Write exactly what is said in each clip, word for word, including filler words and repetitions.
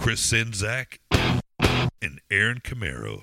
Chris Czynszak and Aaron Camaro.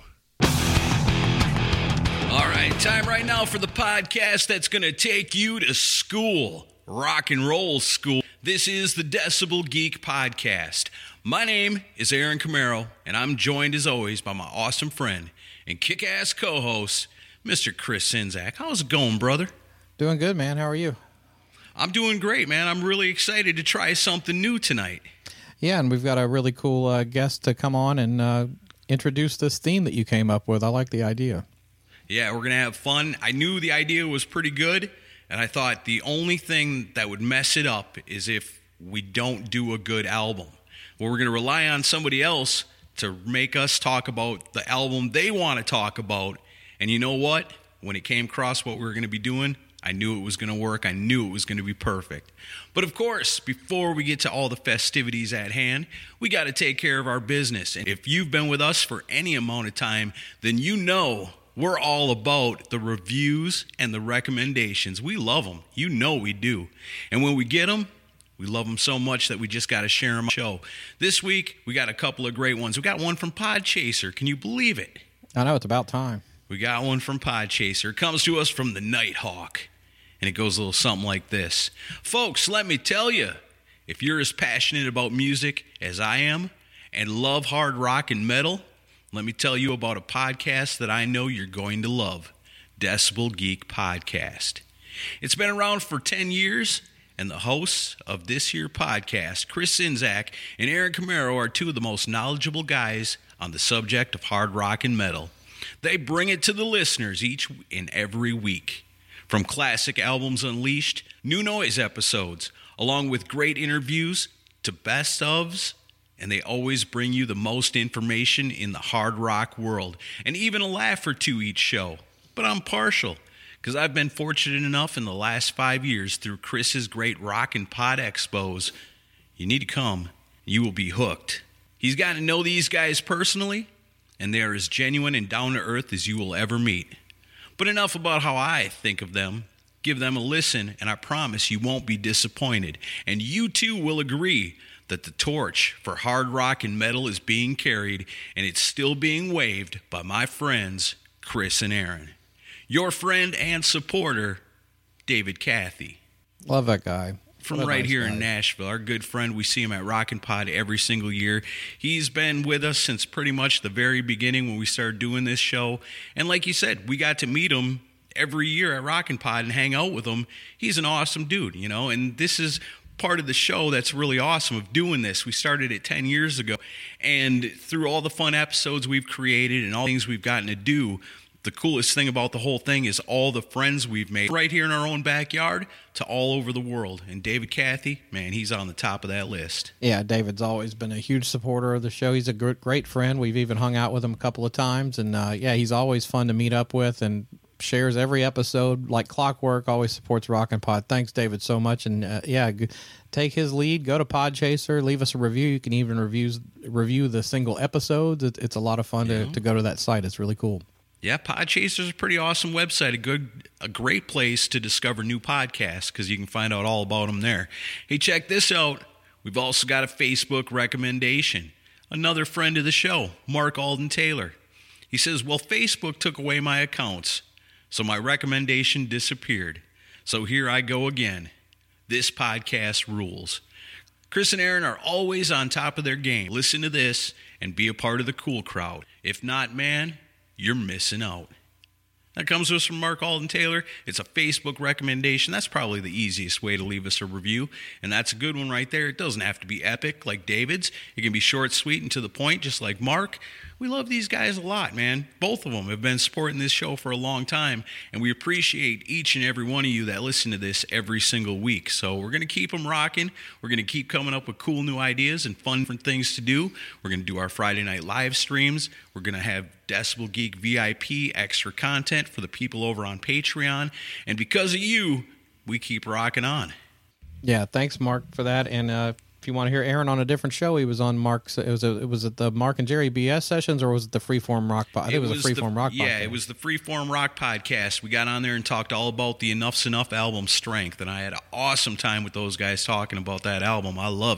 All right, time right now for the podcast that's going to take you to school, rock and roll school. This is the Decibel Geek Podcast. My name is Aaron Camaro, and I'm joined as always by my awesome friend and kick-ass co-host, Mister Chris Czynszak. How's it going, brother? Doing good, man. How are you? I'm doing great, man. I'm really excited to try something new tonight. Yeah, and we've got a really cool uh, guest to come on and uh, introduce this theme that you came up with. I like the idea. Yeah, we're going to have fun. I knew the idea was pretty good, and I thought the only thing that would mess it up is if we don't do a good album. Well, we're going to rely on somebody else to make us talk about the album they want to talk about. And you know what? When it came across what we were going to be doing, I knew it was going to work. I knew it was going to be perfect. But of course, before we get to all the festivities at hand, we got to take care of our business. And if you've been with us for any amount of time, then you know we're all about the reviews and the recommendations. We love them. You know we do. And when we get them, we love them so much that we just got to share them on the show. This week, we got a couple of great ones. We got one from Podchaser. Can you believe it? I know, it's about time. We got one from Podchaser. It comes to us from the Nighthawk. And it goes a little something like this. Folks, let me tell you, if you're as passionate about music as I am and love hard rock and metal, let me tell you about a podcast that I know you're going to love, Decibel Geek Podcast. It's been around for ten years, and the hosts of this here podcast, Chris Czynszak and Aaron Camaro, are two of the most knowledgeable guys on the subject of hard rock and metal. They bring it to the listeners each and every week. From classic albums unleashed, new noise episodes, along with great interviews to best ofs, and they always bring you the most information in the hard rock world, and even a laugh or two each show. But I'm partial, because I've been fortunate enough in the last five years through Chris's great Rock and Pod Expos. You need to come, you will be hooked. He's gotten to know these guys personally, and they are as genuine and down-to-earth as you will ever meet. But enough about how I think of them. Give them a listen, and I promise you won't be disappointed. And you too will agree that the torch for hard rock and metal is being carried, and it's still being waved by my friends, Chris and Aaron. Your friend and supporter, David Cathy. Love that guy. From What a right nice here guy. in Nashville, our good friend. We see him at Rockin' Pod every single year. He's been with us since pretty much the very beginning when we started doing this show. And like you said, we got to meet him every year at Rockin' Pod and hang out with him. He's an awesome dude, you know, and this is part of the show that's really awesome of doing this. We started it ten years ago, and through all the fun episodes we've created and all the things we've gotten to do, the coolest thing about the whole thing is all the friends we've made right here in our own backyard to all over the world. And David Cathy, man, he's on the top of that list. Yeah, David's always been a huge supporter of the show. He's a gr- great friend. We've even hung out with him a couple of times. And, uh, yeah, he's always fun to meet up with and shares every episode like clockwork, always supports Rockin' Pod. Thanks, David, so much. And, uh, yeah, g- take his lead. Go to Podchaser. Leave us a review. You can even reviews, review the single episodes. It, it's a lot of fun Yeah. to, to go to that site. It's really cool. Yeah, Podchaser's a pretty awesome website, a good, a great place to discover new podcasts because you can find out all about them there. Hey, check this out. We've also got a Facebook recommendation. Another friend of the show, Mark Alden Taylor. He says, well, Facebook took away my accounts, so my recommendation disappeared. So here I go again. This podcast rules. Chris and Aaron are always on top of their game. Listen to this and be a part of the cool crowd. If not, man, you're missing out. That comes to us from Mark Alden Taylor. It's a Facebook recommendation. That's probably the easiest way to leave us a review, and that's a good one right there. It doesn't have to be epic like David's. It can be short, sweet, and to the point, just like Mark. We love these guys a lot, man. Both of them have been supporting this show for a long time, and we appreciate each and every one of you that listen to this every single week. So we're going to keep them rocking. We're going to keep coming up with cool new ideas and fun different things to do. We're going to do our Friday night live streams. We're going to have Decibel Geek V I P extra content for the people over on Patreon. And because of you, we keep rocking on. Yeah, thanks, Mark, for that. And uh, if you want to hear Aaron on a different show, he was on Mark's. It was a, it was at the Mark and Jerry B S sessions, or was it the Freeform Rock? Po- I think it was, was a Freeform the, Rock. Yeah, podcast. it was the Freeform Rock podcast. We got on there and talked all about the Enough's Enough album Strength, and I had an awesome time with those guys talking about that album. I love it.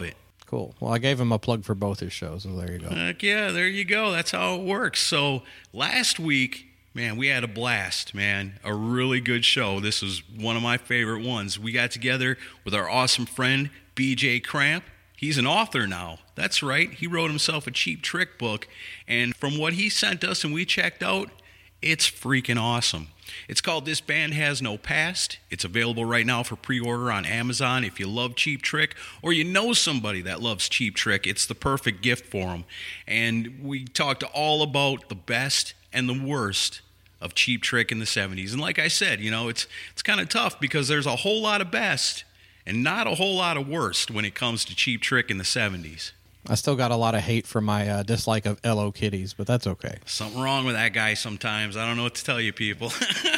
Cool. Well, I gave him a plug for both his shows, so there you go. Heck yeah, there you go. That's how it works. So last week, man, we had a blast, man. A really good show. This was one of my favorite ones. We got together with our awesome friend, B J Cramp. He's an author now. That's right. He wrote himself a Cheap Trick book. And from what he sent us and we checked out, it's freaking awesome. It's called This Band Has No Past. It's available right now for pre-order on Amazon. If you love Cheap Trick or you know somebody that loves Cheap Trick, it's the perfect gift for them. And we talked all about the best and the worst of Cheap Trick in the seventies. And like I said, you know, it's it's kind of tough because there's a whole lot of best and not a whole lot of worst when it comes to Cheap Trick in the seventies. I still got a lot of hate for my uh, dislike of L O Kitties, but that's okay. Something wrong with that guy sometimes. I don't know what to tell you people.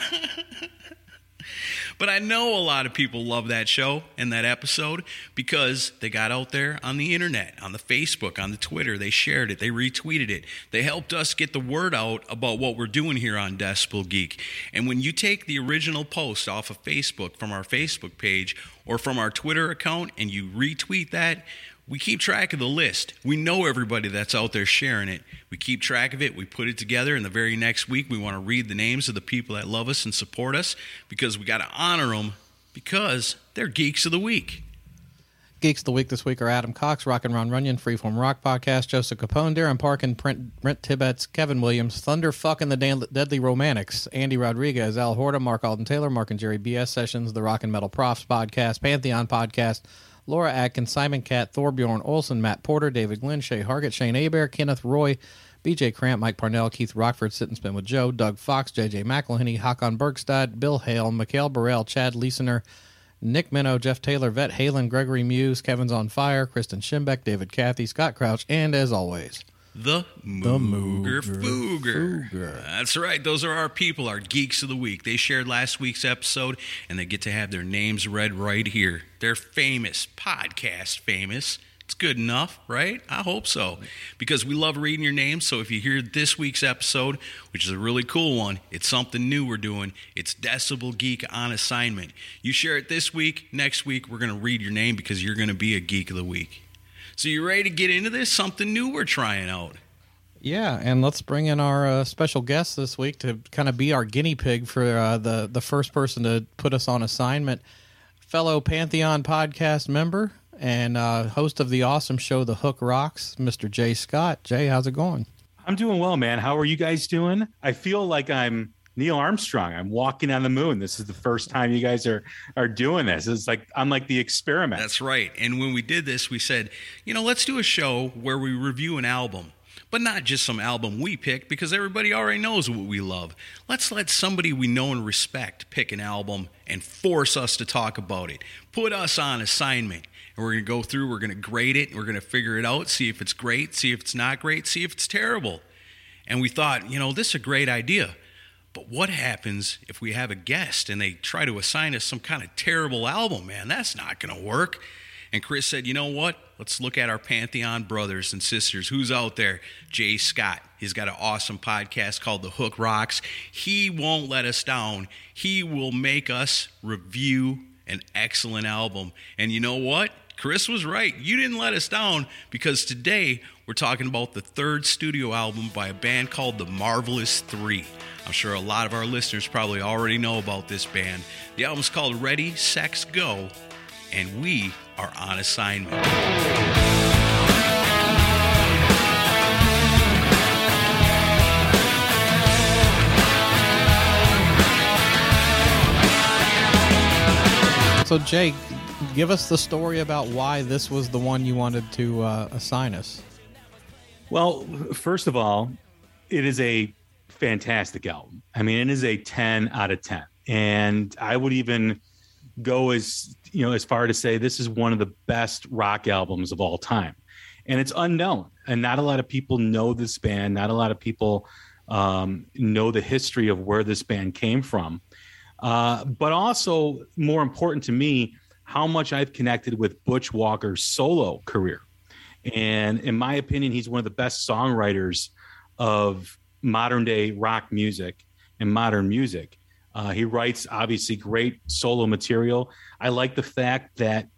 But I know a lot of people love that show and that episode because they got out there on the internet, on the Facebook, on the Twitter. They shared it. They retweeted it. They helped us get the word out about what we're doing here on Decibel Geek. And when you take the original post off of Facebook from our Facebook page or from our Twitter account and you retweet that, we keep track of the list. We know everybody that's out there sharing it. We keep track of it. We put it together. And the very next week, we want to read the names of the people that love us and support us because we got to honor them because they're Geeks of the Week. Geeks of the Week this week are Adam Cox, Rockin' Ron Runyon, Freeform Rock Podcast, Joseph Capone, Darren Parkin, Brent, Brent Tibbetts, Kevin Williams, Thunder Fucking the Dan- Deadly Romantics, Andy Rodriguez, Al Horta, Mark Alden Taylor, Mark and Jerry B S Sessions, the Rock and Metal Profs Podcast, Pantheon Podcast, Laura Atkins, Simon Catt, Thorbjorn Olson, Matt Porter, David Glenn, Shay Hargett, Shane Abear, Kenneth Roy, B J Cramp, Mike Parnell, Keith Rockford, Sit and Spin with Joe, Doug Fox, J J McElhinney, Hakon Bergstad, Bill Hale, Mikhail Burrell, Chad Leesener, Nick Minnow, Jeff Taylor, Vet Halen, Gregory Muse, Kevin's on Fire, Kristen Schimbeck, David Cathy, Scott Crouch, and as always, The Mooger Fooger. Fooger. That's right. Those are our people, our Geeks of the Week. They shared last week's episode, and they get to have their names read right here. They're famous, podcast famous. It's good enough, right? I hope so. Because we love reading your names, so if you hear this week's episode, which is a really cool one, it's something new we're doing. It's Decibel Geek on assignment. You share it this week, next week we're going to read your name because you're going to be a Geek of the Week. So you ready to get into this? Something new we're trying out. Yeah, and let's bring in our uh, special guest this week to kind of be our guinea pig for uh, the, the first person to put us on assignment. Fellow Pantheon podcast member and uh, host of the awesome show The Hook Rocks, Mister Jay Scott. Jay, how's it going? I'm doing well, man. How are you guys doing? I feel like I'm Neil Armstrong. I'm walking on the moon. This is the first time you guys are are doing this. It's like I'm like the experiment. That's right. And when we did this, we said, you know, let's do a show where we review an album, but not just some album we picked because everybody already knows what we love. Let's let somebody we know and respect pick an album and force us to talk about it. Put us on assignment. And we're going to go through, we're going to grade it, we're going to figure it out, see if it's great, see if it's not great, see if it's terrible. And we thought, you know, this is a great idea. But what happens if we have a guest and they try to assign us some kind of terrible album, man? That's not going to work. And Chris said, you know what? Let's look at our Pantheon brothers and sisters. Who's out there? Jay Scott. He's got an awesome podcast called The Hook Rocks. He won't let us down. He will make us review an excellent album. And you know what? Chris was right. You didn't let us down because today we're talking about the third studio album by a band called The Marvelous Three. I'm sure a lot of our listeners probably already know about this band. The album's called Ready, Sex, Go, and we are on assignment. So, Jake, give us the story about why this was the one you wanted to uh, assign us. Well, first of all, it is a fantastic album. I mean, it is a ten out of ten. And I would even go as, you know, as far to say this is one of the best rock albums of all time. And it's unknown. And not a lot of people know this band. Not a lot of people um, know the history of where this band came from. Uh, but also, more important to me, how much I've connected with Butch Walker's solo career. And in my opinion, he's one of the best songwriters of modern day rock music and modern music. Uh, he writes obviously great solo material. I like the fact that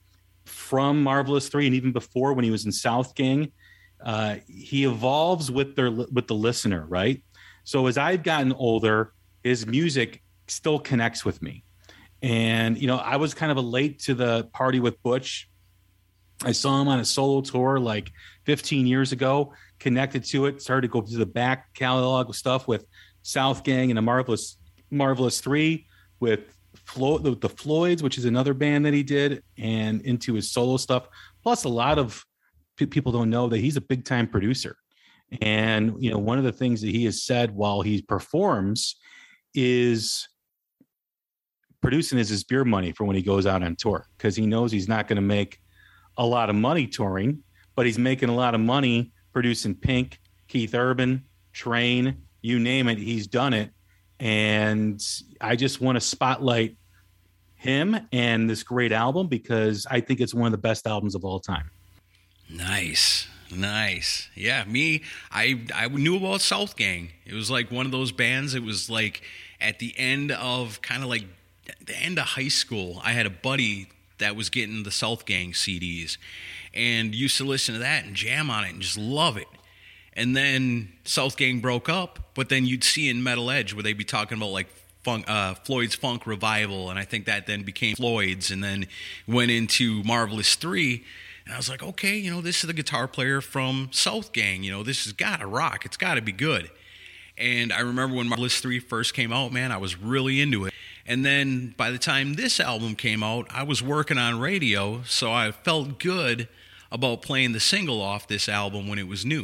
from Marvelous three and even before when he was in South Gang. Uh, he evolves with their with the listener, right? So as I've gotten older, his music still connects with me. And, you know, I was kind of a late to the party with Butch. I saw him on a solo tour like fifteen years ago, connected to it, started to go to the back catalog of stuff with South Gang and a Marvelous Marvelous three with Flo- the, the Floyds, which is another band that he did, and into his solo stuff. Plus, a lot of p- people don't know that he's a big time producer. And, you know, one of the things that he has said while he performs is producing is his beer money for when he goes out on tour, because he knows he's not going to make a lot of money touring, but he's making a lot of money producing Pink, Keith Urban, Train, you name it. He's done it. And I just want to spotlight him and this great album because I think it's one of the best albums of all time. Nice. Nice. Yeah, me, I I knew about South Gang. It was like one of those bands. It was like at the end of kind of like the end of high school. I had a buddy that was getting the South Gang C Ds and used to listen to that and jam on it and just love it. And then South Gang broke up, but then you'd see in Metal Edge where they'd be talking about like funk, uh, Floyd's Funk Revival, and I think that then became Floyd's and then went into Marvelous three. And I was like, okay, you know, this is the guitar player from South Gang. You know, this has got to rock. It's got to be good. And I remember when Marvelous three first came out, man, I was really into it. And then by the time this album came out, I was working on radio, so I felt good about playing the single off this album when it was new.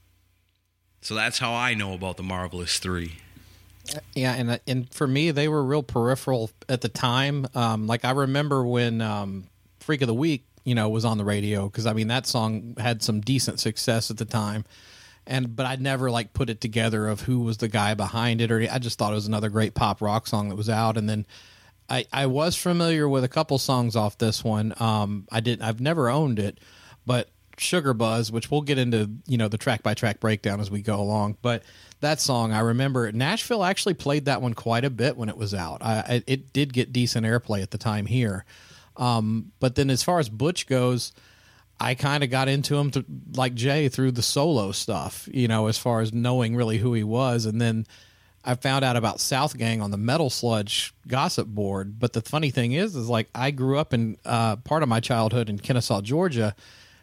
So that's how I know about the Marvelous three. Yeah, and and for me, they were real peripheral at the time. Um, like I remember when um, Freak of the Week, you know, was on the radio, because I mean that song had some decent success at the time, and but I'd never like put it together of who was the guy behind it, or I just thought it was another great pop rock song that was out. And then I I was familiar with a couple songs off this one. Um, I didn't I've never owned it, but Sugar Buzz, which we'll get into, you know, the track by track breakdown as we go along, but that song I remember Nashville actually played that one quite a bit when it was out. I, I it did get decent airplay at the time here. Um, but then as far as Butch goes, I kind of got into him to, like Jay, through the solo stuff, you know, as far as knowing really who he was. And then I found out about South Gang on the Metal Sludge gossip board. But the funny thing is, is like I grew up in uh, part of my childhood in Kennesaw, Georgia,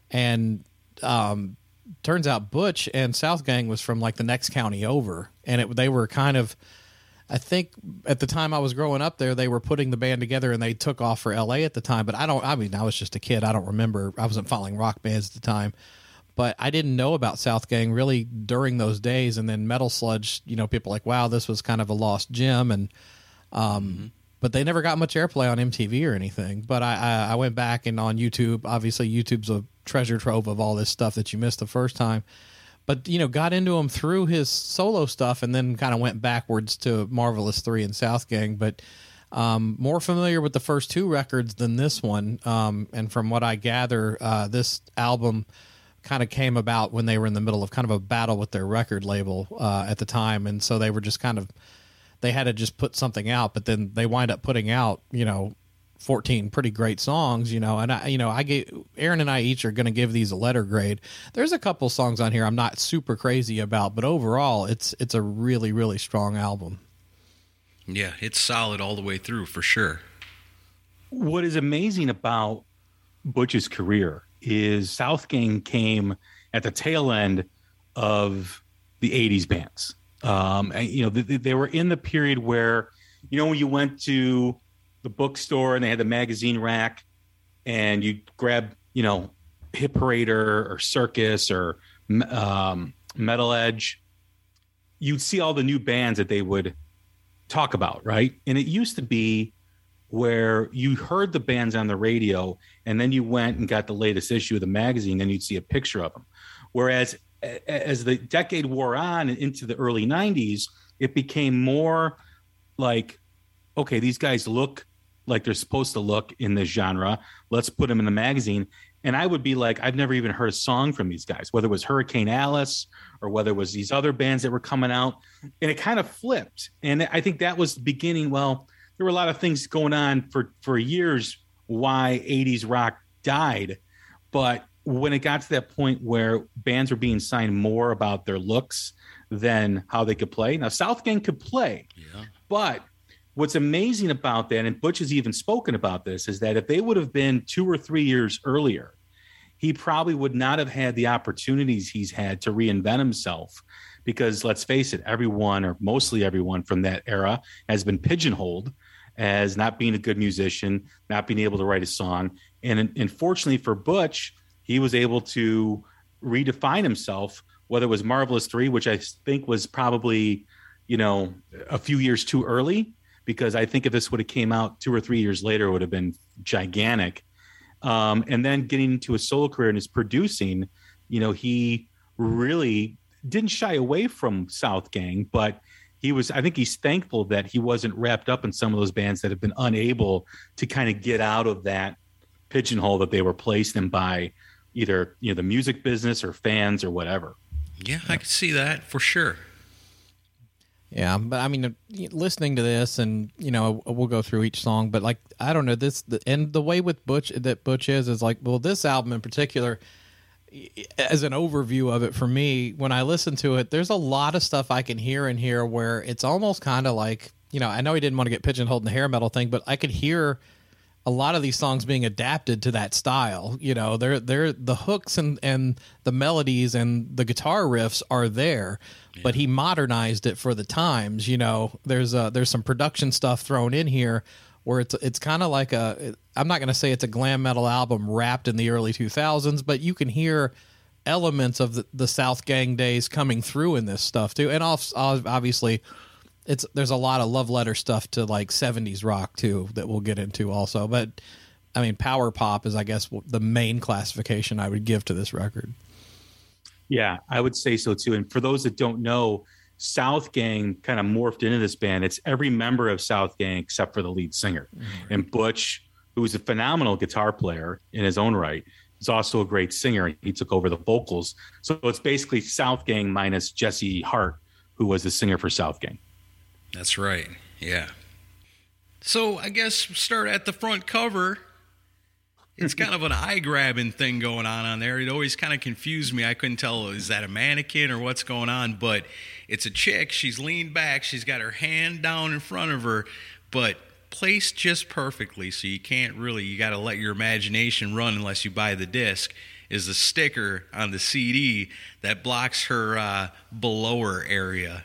and um, turns out Butch and South Gang was from like the next county over. And it, they were kind of, I think at the time I was growing up there, they were putting the band together and they took off for L A at the time. But I don't, I mean, I was just a kid. I don't remember. I wasn't following rock bands at the time. But I didn't know about South Gang really during those days. And then Metal Sludge, you know, people like, wow, this was kind of a lost gem. And, um, mm-hmm. but they never got much airplay on M T V or anything. But I, I, I went back and on YouTube, obviously YouTube's a treasure trove of all this stuff that you missed the first time. But, you know, got into him through his solo stuff and then kind of went backwards to Marvelous three and South Gang. But um, more familiar with the first two records than this one. Um, and from what I gather, uh, this album kind of came about when they were in the middle of kind of a battle with their record label uh, at the time. And so they were just kind of, they had to just put something out. But then they wind up putting out, you know, fourteen pretty great songs, you know, and I, you know, I gave Aaron and I each are going to give these a letter grade. There's a couple songs on here I'm not super crazy about, but overall it's, it's a really, really strong album. Yeah. It's solid all the way through for sure. What is amazing about Butch's career is South Gang came at the tail end of the eighties bands. Um, and, you know, they, they were in the period where, you know, when you went to the bookstore and they had the magazine rack and you grab, you know, Hit Parader or Circus or um, Metal Edge, you'd see all the new bands that they would talk about, right? And it used to be where you heard the bands on the radio and then you went and got the latest issue of the magazine and you'd see a picture of them. Whereas as the decade wore on and into the early nineties, it became more like, okay, these guys look like they're supposed to look in this genre. Let's put them in the magazine. And I would be like, I've never even heard a song from these guys, whether it was Hurricane Alice or whether it was these other bands that were coming out. And it kind of flipped. And I think that was the beginning. Well, there were a lot of things going on for, for years why eighties rock died. But when it got to that point where bands were being signed more about their looks than how they could play. Now, South Gang could play, Yeah. but what's amazing about that, and Butch has even spoken about this, is that if they would have been two or three years earlier, he probably would not have had the opportunities he's had to reinvent himself. Because let's face it, everyone, or mostly everyone from that era, has been pigeonholed as not being a good musician, not being able to write a song. And unfortunately for Butch, he was able to redefine himself, whether it was Marvelous three, which I think was probably, you know, a few years too early, because I think if this would have came out two or three years later, it would have been gigantic. Um, and then getting into a solo career and his producing, you know, he really didn't shy away from South Gang, but he was, I think he's thankful that he wasn't wrapped up in some of those bands that have been unable to kind of get out of that pigeonhole that they were placed in by either, you know, the music business or fans or whatever. Yeah, I could see that for sure. Yeah, but I mean, listening to this, and you know, we'll go through each song, but like, I don't know this, and the way with Butch that Butch is is like, well, this album in particular, as an overview of it for me, when I listen to it, there's a lot of stuff I can hear in here where it's almost kind of like, you know, I know he didn't want to get pigeonholed in the hair metal thing, but I could hear a lot of these songs being adapted to that style. You know, they're they're the hooks and and the melodies and the guitar riffs are there, yeah. but he modernized it for the times. You know, there's a, there's some production stuff thrown in here where it's it's kind of like a, I'm not going to say it's a glam metal album wrapped in the early two thousands, but you can hear elements of the, the South Gang days coming through in this stuff too. And obviously it's, there's a lot of love letter stuff to like seventies rock too, that we'll get into also. But I mean, power pop is, I guess, the main classification I would give to this record. Yeah, I would say so too. And for those that don't know, South Gang kind of morphed into this band. It's every member of South Gang except for the lead singer. Mm-hmm. And Butch, who was a phenomenal guitar player in his own right, is also a great singer. He took over the vocals. So it's basically South Gang minus Jesse Hart, who was the singer for South Gang. That's right. Yeah. So I guess start at the front cover. It's kind of an eye-grabbing thing going on on there. It always kind of confused me. I couldn't tell, is that a mannequin or what's going on? But it's a chick. She's leaned back. She's got her hand down in front of her, but placed just perfectly. So you can't really, you got to let your imagination run unless you buy the disc, is the sticker on the C D that blocks her uh, below her area.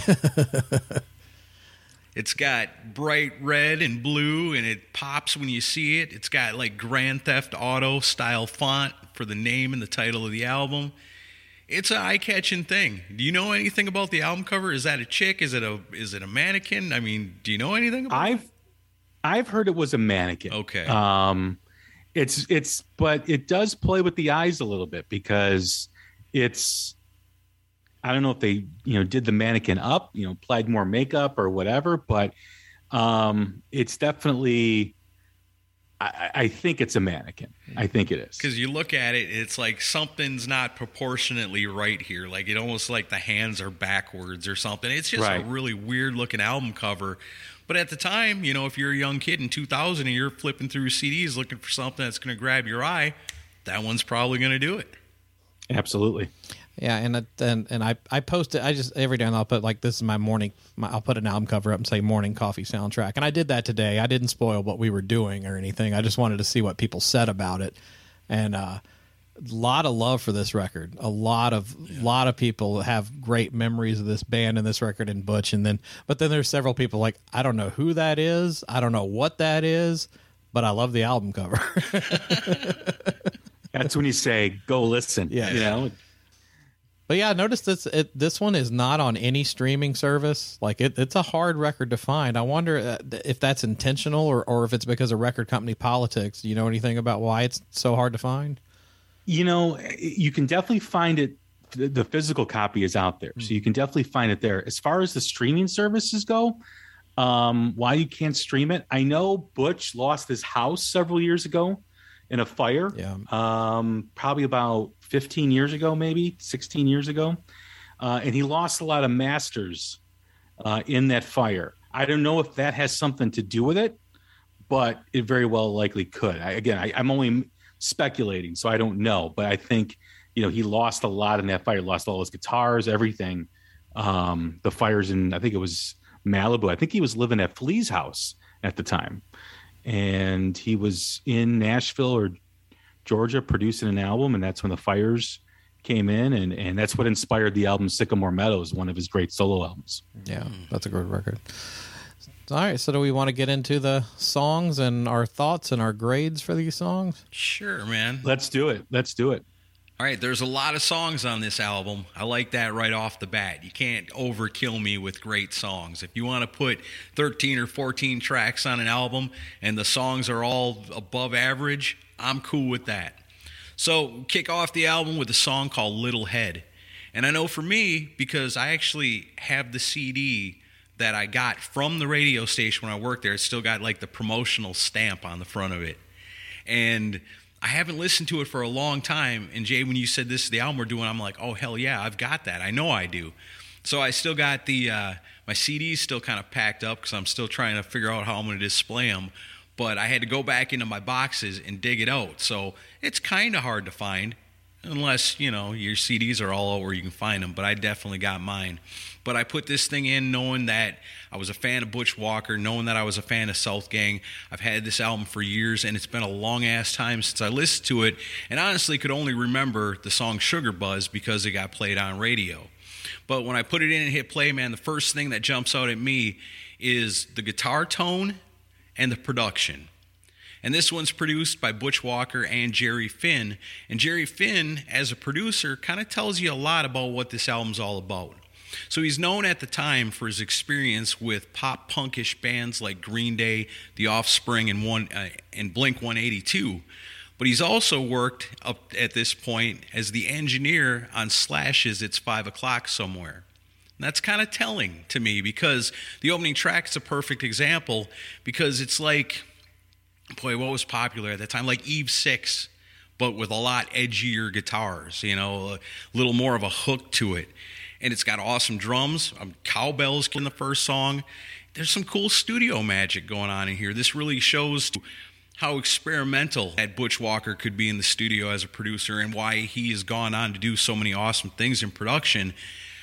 It's got bright red and blue, and it pops when you see it. It's got like Grand Theft Auto style font for the name and the title of the album. It's an eye-catching thing. Do you know anything about the album cover? Is that a chick? Is it a is it a mannequin? I mean, do you know anything about I've it? I've heard it was a mannequin. Okay. Um, it's it's but it does play with the eyes a little bit because it's. I don't know if they, you know, did the mannequin up, you know, applied more makeup or whatever, but um, it's definitely, I, I think it's a mannequin. I think it is. Because you look at it, it's like something's not proportionately right here. Like it almost like the hands are backwards or something. It's just right. a really weird looking album cover. But at the time, you know, if you're a young kid in two thousand and you're flipping through C Ds looking for something that's going to grab your eye, that one's probably going to do it. Absolutely. Yeah, and and and I I post it. I just every day I'll put like, this is my morning. My, I'll put an album cover up and say morning coffee soundtrack. And I did that today. I didn't spoil what we were doing or anything. I just wanted to see what people said about it. And uh, a lot of love for this record. A lot of yeah. lot of people have great memories of this band and this record and Butch. And then but then there's several people like, I don't know who that is. I don't know what that is, but I love the album cover. That's when you say, go listen. Yeah, you know. But yeah, notice this it, this one is not on any streaming service. Like it, it's a hard record to find. I wonder if that's intentional or, or if it's because of record company politics. Do you know anything about why it's so hard to find? You know, you can definitely find it. The, the physical copy is out there, mm-hmm. so you can definitely find it there. As far as the streaming services go, um, why you can't stream it? I know Butch lost his house several years ago in a fire. Yeah. Um, probably about fifteen years ago, maybe sixteen years ago. Uh, and he lost a lot of masters uh, in that fire. I don't know if that has something to do with it, but it very well likely could. I, again, I, I'm only speculating, so I don't know. But I think, you know, he lost a lot in that fire, lost all his guitars, everything. Um, the fires in, I think it was Malibu. I think he was living at Flea's house at the time. And he was in Nashville or Georgia producing an album, and that's when the fires came in, and, and that's what inspired the album Sycamore Meadows, one of his great solo albums. Yeah, that's a good record. All right, so do we want to get into the songs and our thoughts and our grades for these songs? Sure, man. Let's do it. Let's do it. All right, there's a lot of songs on this album. I like that right off the bat. You can't overkill me with great songs. If you want to put thirteen or fourteen tracks on an album and the songs are all above average, I'm cool with that. So kick off the album with a song called Little Head. And I know for me, because I actually have the C D that I got from the radio station when I worked there, it's still got like the promotional stamp on the front of it. And I haven't listened to it for a long time. And Jay, when you said this is the album we're doing, I'm like, oh, hell yeah, I've got that. I know I do. So I still got the, uh, my C Ds still kind of packed up because I'm still trying to figure out how I'm going to display them. But I had to go back into my boxes and dig it out. So it's kind of hard to find unless, you know, your C Ds are all out where you can find them. But I definitely got mine. But I put this thing in knowing that I was a fan of Butch Walker, knowing that I was a fan of South Gang. I've had this album for years, and it's been a long-ass time since I listened to it, and honestly could only remember the song Sugar Buzz because it got played on radio. But when I put it in and hit play, man, the first thing that jumps out at me is the guitar tone and the production. And this one's produced by Butch Walker and Jerry Finn. And Jerry Finn, as a producer, kind of tells you a lot about what this album's all about. So he's known at the time for his experience with pop-punkish bands like Green Day, The Offspring, and, one, uh, and Blink one eighty-two. But he's also worked up at this point as the engineer on Slash's It's Five O'Clock Somewhere. And that's kind of telling to me because the opening track is a perfect example because it's like, boy, what was popular at that time? Like Eve six, but with a lot edgier guitars, you know, a little more of a hook to it. And it's got awesome drums, um, cowbells in the first song. There's some cool studio magic going on in here. This really shows how experimental that Butch Walker could be in the studio as a producer and why he has gone on to do so many awesome things in production.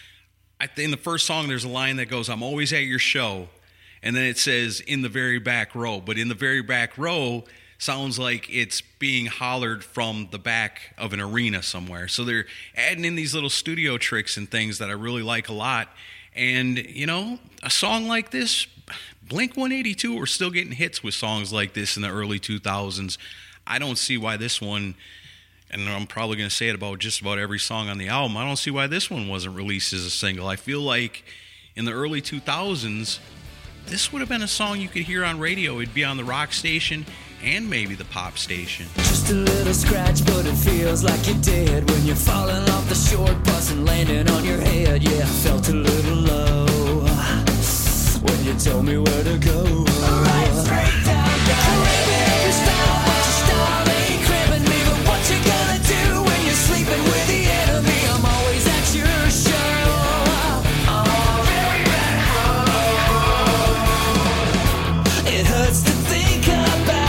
I think in the first song, there's a line that goes, "I'm always at your show." And then it says, "in the very back row." But in the very back row sounds like it's being hollered from the back of an arena somewhere. So they're adding in these little studio tricks and things that I really like a lot. And, you know, a song like this, Blink one eighty-two were still getting hits with songs like this in the early two thousands. I don't see why this one, and I'm probably going to say it about just about every song on the album, I don't see why this one wasn't released as a single. I feel like in the early two thousands, this would have been a song you could hear on radio. It'd be on the rock station and maybe the pop station. Just a little scratch, but it feels like you're dead when you're falling off the short bus and landing on your head. Yeah, I felt a little low when you told me where to go. Right straight down, down. Every style, but your style ain't cribbing me. But what you gonna do when you're sleeping with the enemy? I'm always at your show. Oh, very back row. It hurts to think about.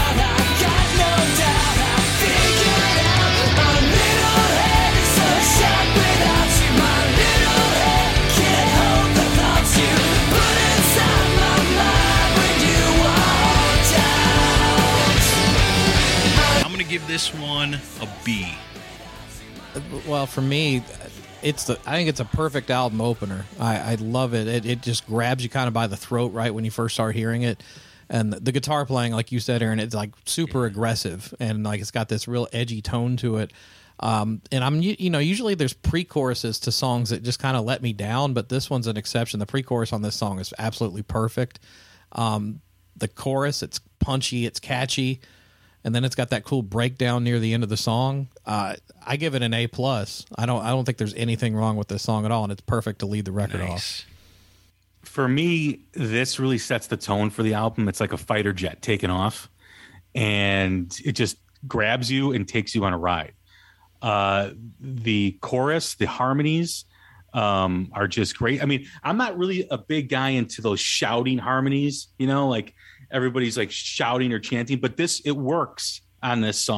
Give this one a B. Well, for me, it's the I think it's a perfect album opener. I, I love it. it. It just grabs you kind of by the throat right when you first start hearing it. And the guitar playing, like you said, Aaron, it's like super aggressive and like it's got this real edgy tone to it. Um, and I'm, you know, usually there's pre-choruses to songs that just kind of let me down, but this one's an exception. The pre-chorus on this song is absolutely perfect. Um, the chorus, it's punchy, it's catchy. And then it's got that cool breakdown near the end of the song. Uh, I give it an A plus. I don't. I don't think there's anything wrong with this song at all, and it's perfect to lead the record nice. off. For me, this really sets the tone for the album. It's like a fighter jet taking off, and it just grabs you and takes you on a ride. Uh, the chorus, the harmonies um, are just great. I mean, I'm not really a big guy into those shouting harmonies, you know, like everybody's like shouting or chanting, but this, it works on this song.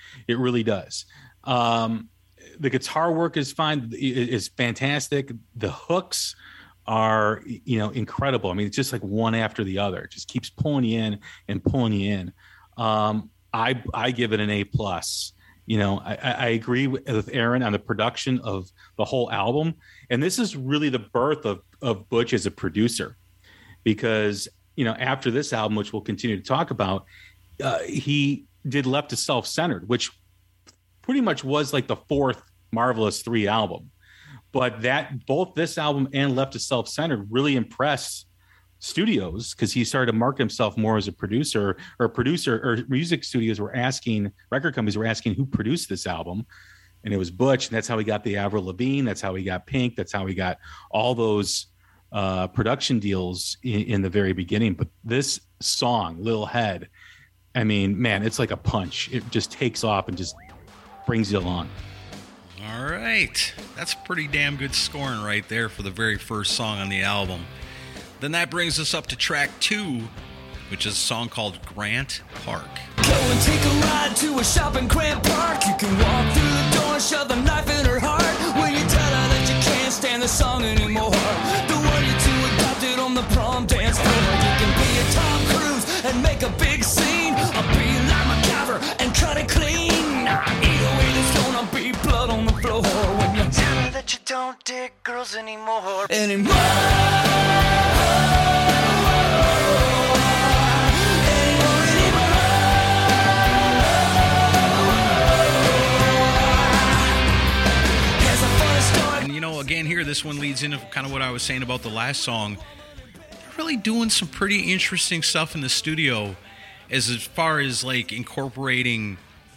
It really does. Um, the guitar work is fine, is fantastic. The hooks are, you know, incredible. I mean, it's just like one after the other. It just keeps pulling you in and pulling you in. Um, I I give it an A plus. You know, I, I agree with Aaron on the production of the whole album, and this is really the birth of of Butch as a producer, because you know after this album, which we'll continue to talk about, uh, he did Left to Self-Centered, which pretty much was like the fourth Marvelous Three album. But that both this album and Left to Self-Centered really impressed studios, because he started to market himself more as a producer, or a producer, or music studios were asking, record companies were asking who produced this album. And it was Butch. And that's how he got the Avril Lavigne. That's how he got Pink. That's how he got all those uh, production deals in, in the very beginning. But this song, Little Head, I mean, man, it's like a punch. It just takes off and just brings you along. All right. That's pretty damn good scoring right there for the very first song on the album. Then that brings us up to track two, which is a song called Grant Park. Go and take a ride to a shop in Grant Park. You can walk through the door and shove a knife in her heart. When you tell her that you can't stand the song anymore, the one you two adopted on the prom dance floor. You can be a Tom Cruise and make a big scene. I'll be like MacGyver and cut it clean. Either way, there's gonna be blood on the floor when you tell her that you don't dig girls anymore. Anymore. You know, again, here, this one leads into kind of what I was saying about the last song. They're really doing some pretty interesting stuff in the studio as, as far as, like, incorporating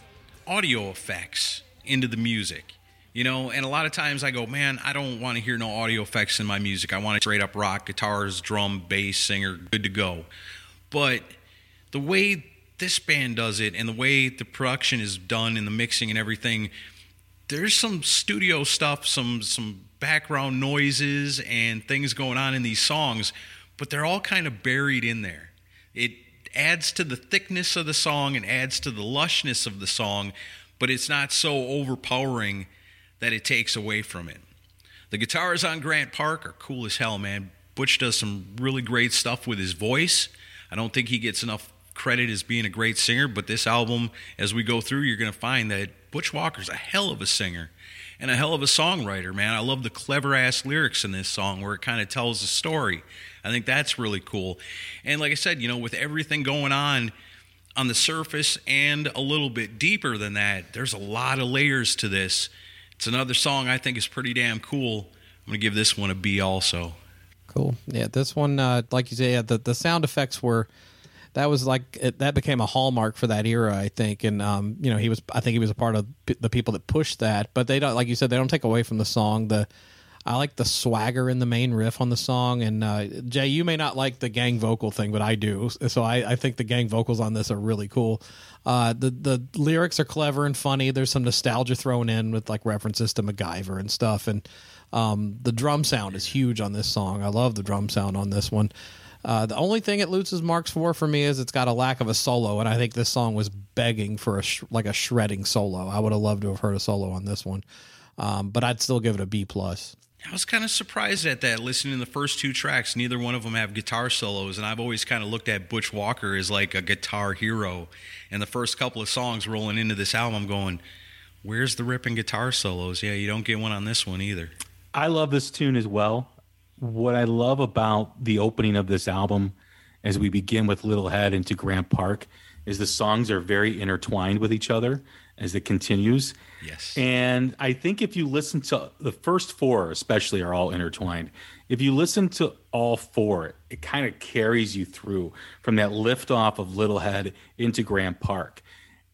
audio effects into the music. You know, and a lot of times I go, man, I don't want to hear no audio effects in my music. I want it straight up rock, guitars, drum, bass, singer, good to go. But the way this band does it and the way the production is done and the mixing and everything, there's some studio stuff, some some background noises and things going on in these songs, but they're all kind of buried in there. It adds to the thickness of the song and adds to the lushness of the song, but it's not so overpowering that it takes away from it. The guitars on Grant Park are cool as hell, man. Butch does some really great stuff with his voice. I don't think he gets enough credit as being a great singer, but this album, as we go through, you're going to find that Butch Walker's a hell of a singer and a hell of a songwriter, man. I love the clever-ass lyrics in this song where it kind of tells a story. I think that's really cool. And like I said, you know, with everything going on on the surface and a little bit deeper than that, there's a lot of layers to this. It's another song I think is pretty damn cool. I'm going to give this one a B also. Cool. Yeah, this one, uh, like you say, yeah, the, the sound effects were... That was like it, that became a hallmark for that era, I think, and um, you know, he was. I think he was a part of p- the people that pushed that. But they don't, like you said, they don't take away from the song. The I like the swagger in the main riff on the song. And uh, Jay, you may not like the gang vocal thing, but I do. So I, I think the gang vocals on this are really cool. Uh, the the lyrics are clever and funny. There's some nostalgia thrown in with like references to MacGyver and stuff. And um, the drum sound is huge on this song. I love the drum sound on this one. Uh, the only thing it loses marks for for me is it's got a lack of a solo, and I think this song was begging for a sh- like a shredding solo. I would have loved to have heard a solo on this one, um, but I'd still give it a B plus. I was kind of surprised at that. Listening to the first two tracks, neither one of them have guitar solos, and I've always kind of looked at Butch Walker as like a guitar hero. And the first couple of songs rolling into this album, I'm going, "Where's the ripping guitar solos?" Yeah, you don't get one on this one either. I love this tune as well. What I love about the opening of this album, as we begin with Little Head into Grant Park, is the songs are very intertwined with each other as it continues. Yes. And I think if you listen to the first four, especially, are all intertwined. If you listen to all four, it kind of carries you through from that liftoff of Little Head into Grant Park.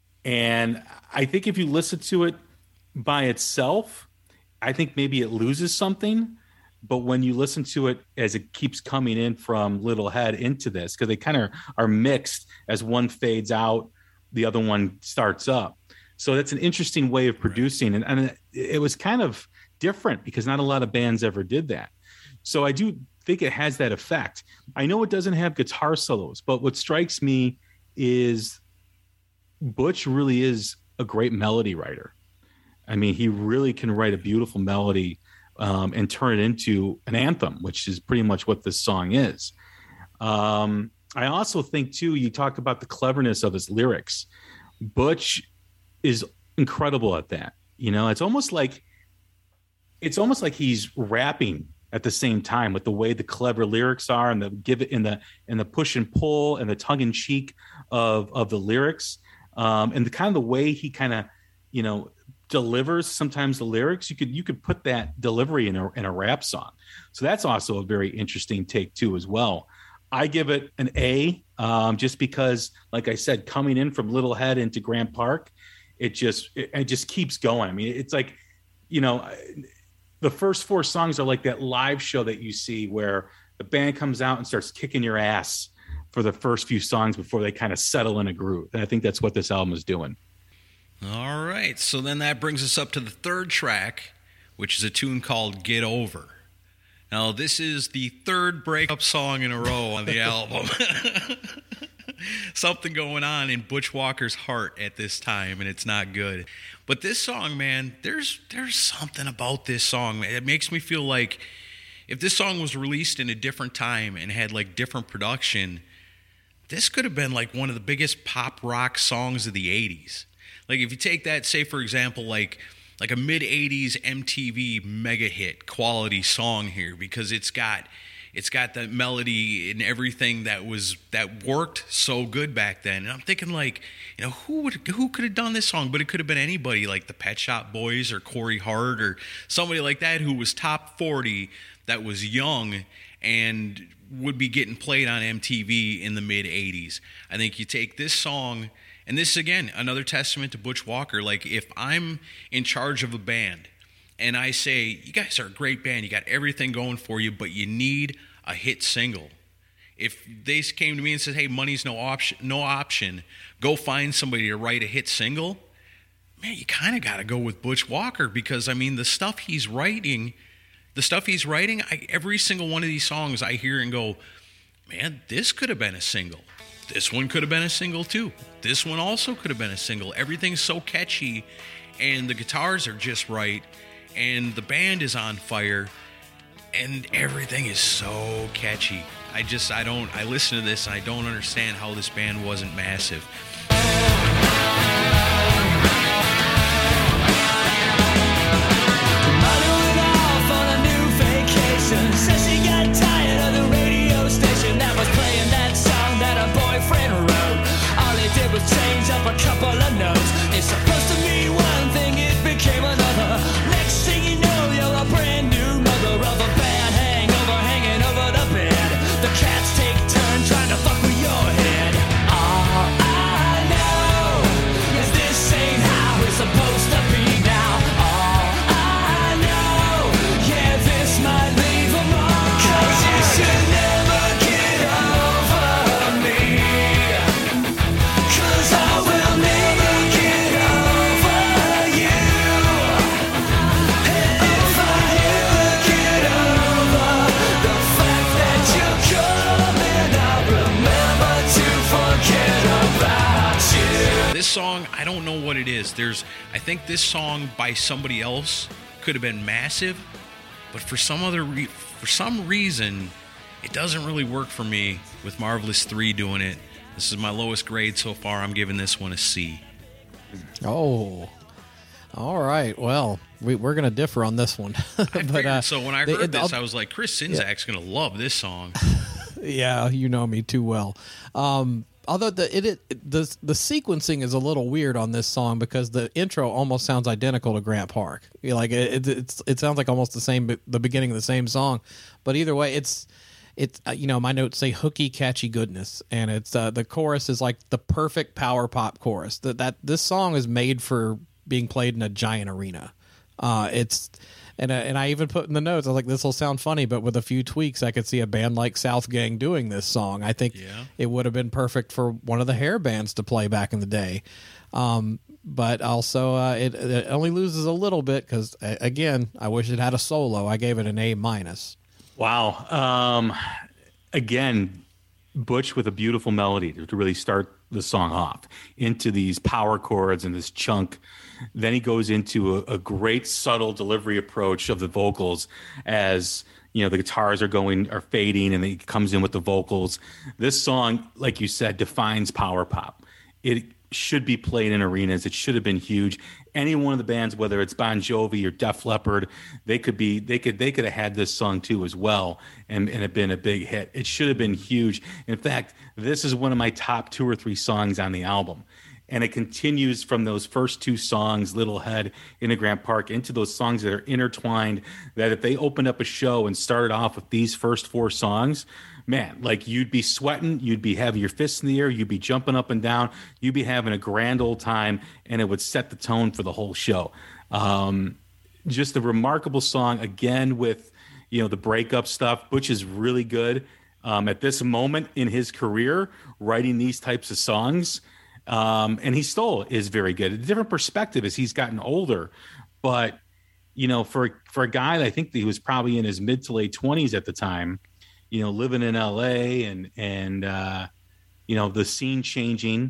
And I think if you listen to it by itself, I think maybe it loses something. But when you listen to it as it keeps coming in from Little Head into this, because they kind of are mixed as one fades out, the other one starts up. So that's an interesting way of producing. And, and it was kind of different because not a lot of bands ever did that. So I do think it has that effect. I know it doesn't have guitar solos, but what strikes me is Butch really is a great melody writer. I mean, he really can write a beautiful melody um, and turn it into an anthem, which is pretty much what this song is. Um, I also think, too, you talked about the cleverness of his lyrics. Butch is incredible at that. You know, it's almost like it's almost like he's rapping at the same time with the way the clever lyrics are and the give it in the and the push and pull and the tongue in cheek of of the lyrics um, and the kind of the way he kind of, you know, delivers sometimes the lyrics. You could you could put that delivery in a in a rap song. So that's also a very interesting take too as well. I give it an A um, just because, like I said, coming in from Little Head into Grant Park, it just it, it just keeps going. I mean, it's like, you know, the first four songs are like that live show that you see where the band comes out and starts kicking your ass for the first few songs before they kind of settle in a groove. And I think that's what this album is doing. All right, so then that brings us up to the third track, which is a tune called Get Over. Now, this is the third breakup song in a row on the album. Something going on in Butch Walker's heart at this time, and it's not good. But this song, man, there's there's something about this song, man. It makes me feel like if this song was released in a different time and had, like, different production, this could have been, like, one of the biggest pop rock songs of the eighties. Like, if you take that, say, for example, like like a mid-eighties M T V mega hit quality song here, because it's got it's got that melody and everything that was that worked so good back then. And I'm thinking, like, you know, who would who could have done this song? But it could have been anybody, like the Pet Shop Boys or Corey Hart or somebody like that who was top forty, that was young and would be getting played on M T V in the mid-eighties. I think you take this song. And this is, again, another testament to Butch Walker. Like, if I'm in charge of a band and I say, you guys are a great band, you got everything going for you, but you need a hit single. If they came to me and said, hey, money's no option, no option, go find somebody to write a hit single, man, you kind of got to go with Butch Walker, because, I mean, the stuff he's writing, the stuff he's writing, I, every single one of these songs I hear and go, man, this could have been a single. This one could have been a single too. This one also could have been a single. Everything's so catchy, and the guitars are just right, and the band is on fire, and everything is so catchy. I just, I don't, I listen to this and I don't understand how this band wasn't massive. Says she got tired of the radio station that was playing that song that her boyfriend wrote. All he did was change up a couple of notes. It's supposed to mean one thing, it became another. Next thing you know, you're a brand new mother of a bad hangover hanging over the bed. The cats take turns trying to fuck with your head. All I know is this ain't how it's supposed to be now. All I know, yeah, this might be. This song, I don't know what it is. There's, I think this song by somebody else could have been massive, but for some other, re- for some reason, it doesn't really work for me with Marvelous three doing it. This is my lowest grade so far. I'm giving this one a C. Oh, all right. Well, we, we're going to differ on this one. but, I figured, uh, so when I heard they, this, I'll, I was like, Chris Czynszak's yeah. going to love this song. Yeah, you know me too well. Um, Although the it, it the the sequencing is a little weird on this song, because the intro almost sounds identical to Grant Park. You know, like it, it it's it sounds like almost the same, the beginning of the same song. But either way, it's it's uh, you know, my notes say hooky, catchy goodness, and it's uh, the chorus is like the perfect power pop chorus. That that this song is made for being played in a giant arena. Uh, it's And uh, and I even put in the notes, I was like, this will sound funny, but with a few tweaks, I could see a band like South Gang doing this song. I think yeah. it would have been perfect for one of the hair bands to play back in the day. Um, but also, uh, it, it only loses a little bit because, again, I wish it had a solo. I gave it an A minus. Wow. Um, again, Butch with a beautiful melody to really start the song off into these power chords and this chunk. Then he goes into a, a great subtle delivery approach of the vocals as, you know, the guitars are going, are fading, and he comes in with the vocals. This song, like you said, defines power pop. It should be played in arenas. It should have been huge. Any one of the bands, whether it's Bon Jovi or Def Leppard, they could be, they could, they could have had this song too as well, and, and have been a big hit. It should have been huge. In fact, this is one of my top two or three songs on the album. And it continues from those first two songs, Little Head, into Grant Park, into those songs that are intertwined, that if they opened up a show and started off with these first four songs, man, like you'd be sweating, you'd be having your fists in the air, you'd be jumping up and down, you'd be having a grand old time, and it would set the tone for the whole show. Um, just a remarkable song, again, with, you know, the breakup stuff. Butch is really good um, at this moment in his career, writing these types of songs. Um, and he still is very good. A different perspective as he's gotten older, but you know, for for a guy, I think that he was probably in his mid to late twenties at the time, you know, living in L A and and uh, you know, the scene changing.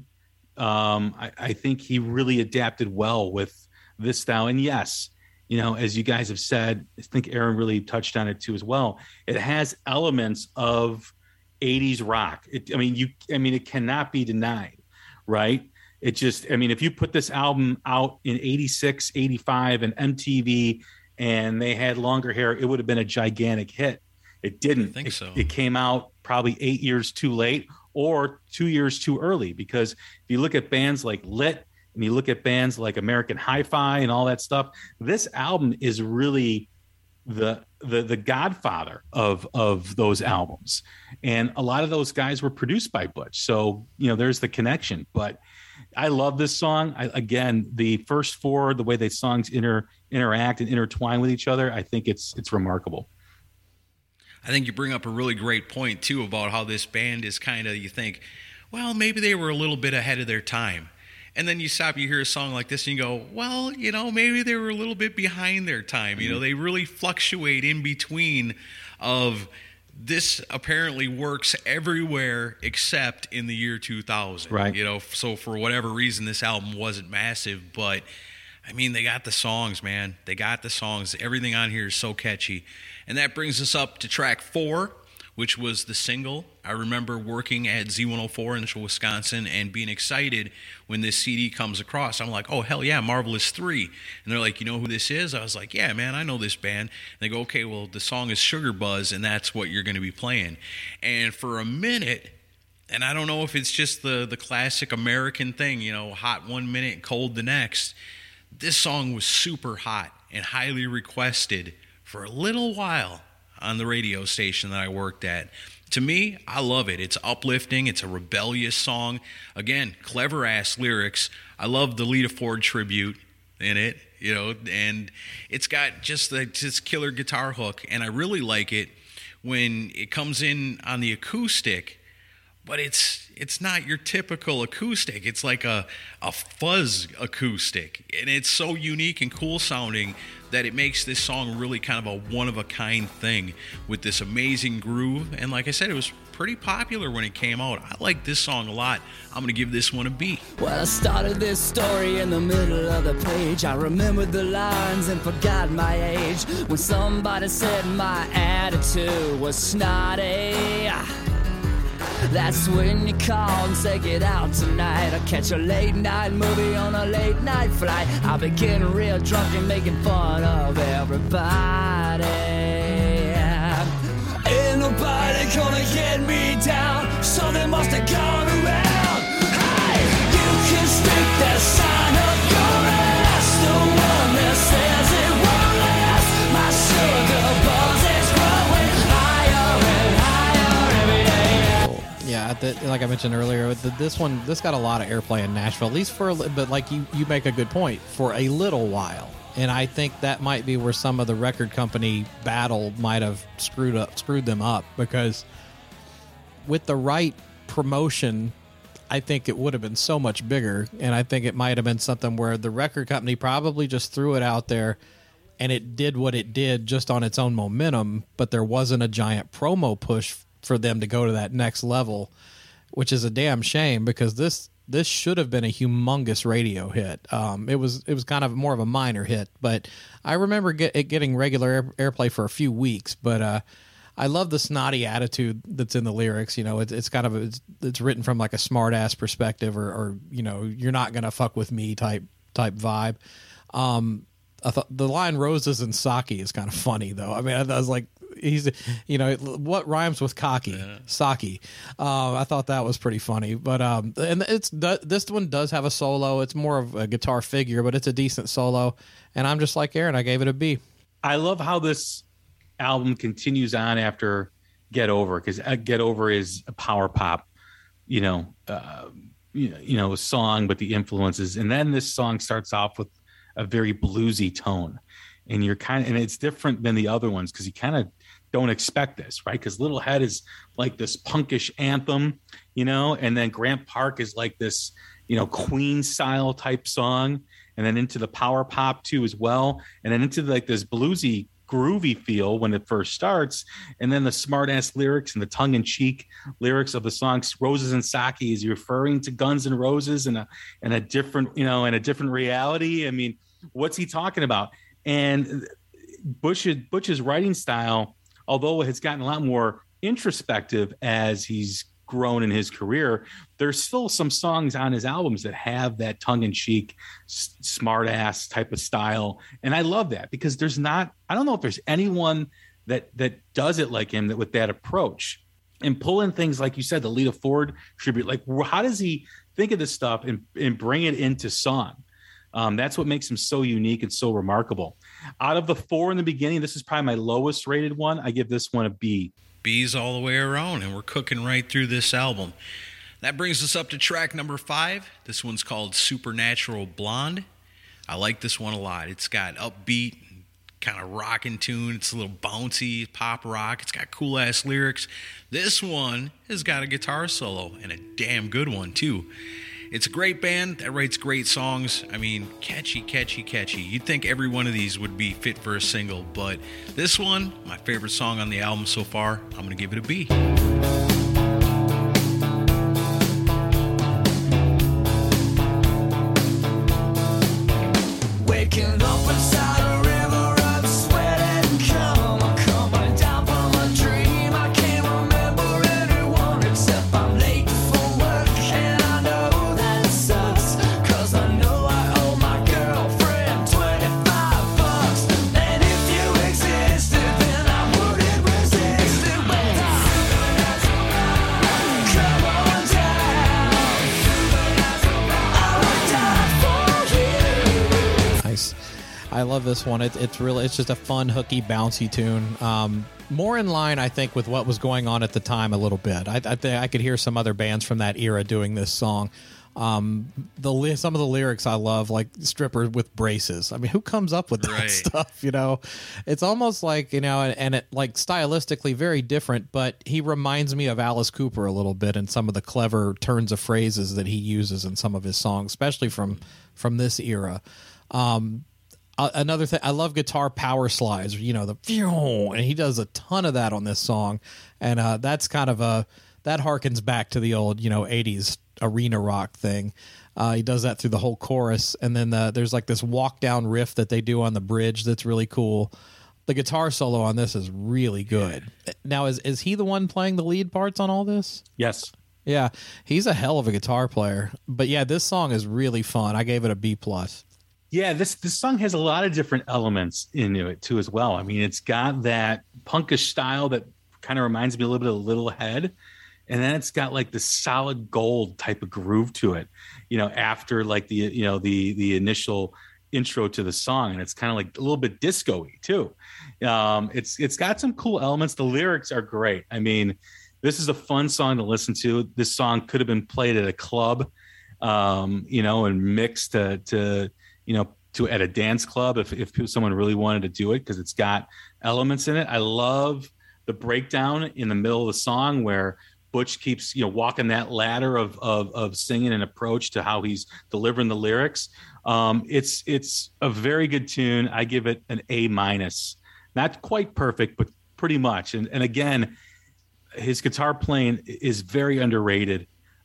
Um, I, I think he really adapted well with this style. And yes, you know, as you guys have said, I think Aaron really touched on it too as well. It has elements of eighties rock. It, I mean, you, I mean, it cannot be denied. Right. It just, I mean, if you put this album out in eighty-six, eighty-five and M T V and they had longer hair, it would have been a gigantic hit. It didn't. I think it, so. It came out probably eight years too late or two years too early, because if you look at bands like Lit and you look at bands like American Hi-Fi and all that stuff, this album is really the the the godfather of of those albums, and a lot of those guys were produced by Butch, so you know there's the connection. But I love this song. I, again, the first four, the way the songs inter interact and intertwine with each other, I think it's it's remarkable. I think you bring up a really great point too about how this band is kind of, you think, well, maybe they were a little bit ahead of their time. And then you stop, you hear a song like this, and you go, well, you know, maybe they were a little bit behind their time. You know, they really fluctuate in between of this apparently works everywhere except in the year two thousand. Right. You know, so for whatever reason, this album wasn't massive. But, I mean, they got the songs, man. They got the songs. Everything on here is so catchy. And that brings us up to track four, which was the single. I remember working at Z one oh four in Wisconsin and being excited when this C D comes across. I'm like, oh, hell yeah, Marvelous three. And they're like, you know who this is? I was like, yeah, man, I know this band. And they go, okay, well, the song is Sugar Buzz, and that's what you're going to be playing. And for a minute, and I don't know if it's just the, the classic American thing, you know, hot one minute, cold the next. This song was super hot and highly requested for a little while on the radio station that I worked at. To me, I love it. It's uplifting. It's a rebellious song. Again, clever-ass lyrics. I love the Lita Ford tribute in it, you know, and it's got just the just killer guitar hook, and I really like it when it comes in on the acoustic, but it's it's not your typical acoustic. It's like a, a fuzz acoustic, and it's so unique and cool sounding that it makes this song really kind of a one-of-a-kind thing with this amazing groove. And like I said, it was pretty popular when it came out. I like this song a lot. I'm going to give this one a B. Well, I started this story in the middle of the page. I remembered the lines and forgot my age. When somebody said my attitude was snotty, that's when you call and say get out tonight. I catch a late night movie on a late night flight. I'll be getting real drunk and making fun of everybody. Ain't nobody gonna get me down. Something must have gone around. Hey, you can stick that sign up your ass. The one that says it won't last. My sugar buzz is growing higher and higher every day. Yeah, the, like I mentioned earlier, the, this one this got a lot of airplay in Nashville, at least for a little. But like you, you make a good point, for a little while, and I think that might be where some of the record company battle might have screwed up, screwed them up, because with the right promotion, I think it would have been so much bigger, and I think it might have been something where the record company probably just threw it out there, and it did what it did just on its own momentum, but there wasn't a giant promo push for them to go to that next level. which is a damn shame because this this should have been a humongous radio hit. Um, it was it was kind of more of a minor hit, but I remember get, it getting regular air, airplay for a few weeks. But uh, I love the snotty attitude that's in the lyrics. You know, it, it's kind of a, it's, it's written from like a smart ass perspective, or, or you know, you're not gonna fuck with me type type vibe. Um, I thought the line "roses and sake" is kind of funny though. I mean, I, I was like, he's, you know, what rhymes with cocky? Yeah. Sake. Uh, I thought that was pretty funny. But um, and it's this one does have a solo. It's more of a guitar figure, but it's a decent solo. And I'm just like Aaron. I gave it a B. I love how this album continues on after Get Over, because Get Over is a power pop, you know, uh, you know, you know, song, but the influences, and then this song starts off with a very bluesy tone, and you're kind of, and it's different than the other ones because you kind of don't expect this, right? Because Little Head is like this punkish anthem, you know, and then Grant Park is like this, you know, Queen style type song, and then into the power pop too as well, and then into like this bluesy groovy feel when it first starts, and then the smart ass lyrics and the tongue in cheek lyrics of the songs "Roses and Sake" is referring to Guns N' Roses and a and a different, you know, and a different reality. I mean, what's he talking about? And Butch, Butch's writing style, although it's gotten a lot more introspective as he's grown in his career, there's still some songs on his albums that have that tongue-in-cheek, s- smart-ass type of style. And I love that because there's not, I don't know if there's anyone that that does it like him, that with that approach. And pull in things, like you said, the Lita Ford tribute. Like, how does he think of this stuff and, and bring it into song? Um, that's what makes him so unique and so remarkable. Out of the four in the beginning, this is probably my lowest rated one. I give this one a B. B's all the way around, and we're cooking right through this album. That brings us up to track number five. This one's called Supernatural Blonde. I like this one a lot. It's got upbeat, kind of rockin' tune. It's a little bouncy pop rock. It's got cool ass lyrics. This one has got a guitar solo, and a damn good one too. It's a great band that writes great songs. I mean, catchy, catchy, catchy. You'd think every one of these would be fit for a single, but this one, my favorite song on the album so far, I'm going to give it a B. Waking up inside a river of sweat and cum. I'm coming down from a dream. I can't remember anyone except I'm late for work, and I know that sucks, cause I know I owe my girlfriend twenty-five bucks. And if you existed, then I wouldn't resist it. When I come on down, I would die for you. Nice. I love this one. It, it's really, it's just a fun, hooky, bouncy tune. Um, more in line, I think, with what was going on at the time a little bit. I, I think I could hear some other bands from that era doing this song. Um, the li- some of the lyrics I love, like "stripper with braces." I mean, who comes up with that Right. stuff? You know, it's almost like, you know, and, and it like stylistically very different. But he reminds me of Alice Cooper a little bit, and some of the clever turns of phrases that he uses in some of his songs, especially from from this era. Um, uh, another thing, I love guitar power slides. You know, the and he does a ton of that on this song, and uh, that's kind of a that harkens back to the old, you know, eighties arena rock thing. Uh, he does that through the whole chorus, and then the, there's like this walk down riff that they do on the bridge that's really cool. The guitar solo on this is really good. Now, is is he the one playing the lead parts on all this? Yes. Yeah, he's a hell of a guitar player. But yeah, this song is really fun. I gave it a B plus. Yeah, this this song has a lot of different elements into it too as well. I mean, it's got that punkish style that kind of reminds me a little bit of Little Head, and then it's got like the solid gold type of groove to it. You know, after like the you know the the initial intro to the song, and it's kind of like a little bit disco-y too. Um, it's it's got some cool elements. The lyrics are great. I mean, this is a fun song to listen to. This song could have been played at a club, um, you know, and mixed to to. you know, to at a dance club if, if someone really wanted to do it, because it's got elements in it. I love the breakdown in the middle of the song where Butch keeps, you know, walking that ladder of of, of singing and approach to how he's delivering the lyrics. Um, it's it's a very good tune. I give it an A minus. Not quite perfect, but pretty much. And and again, his guitar playing is very underrated.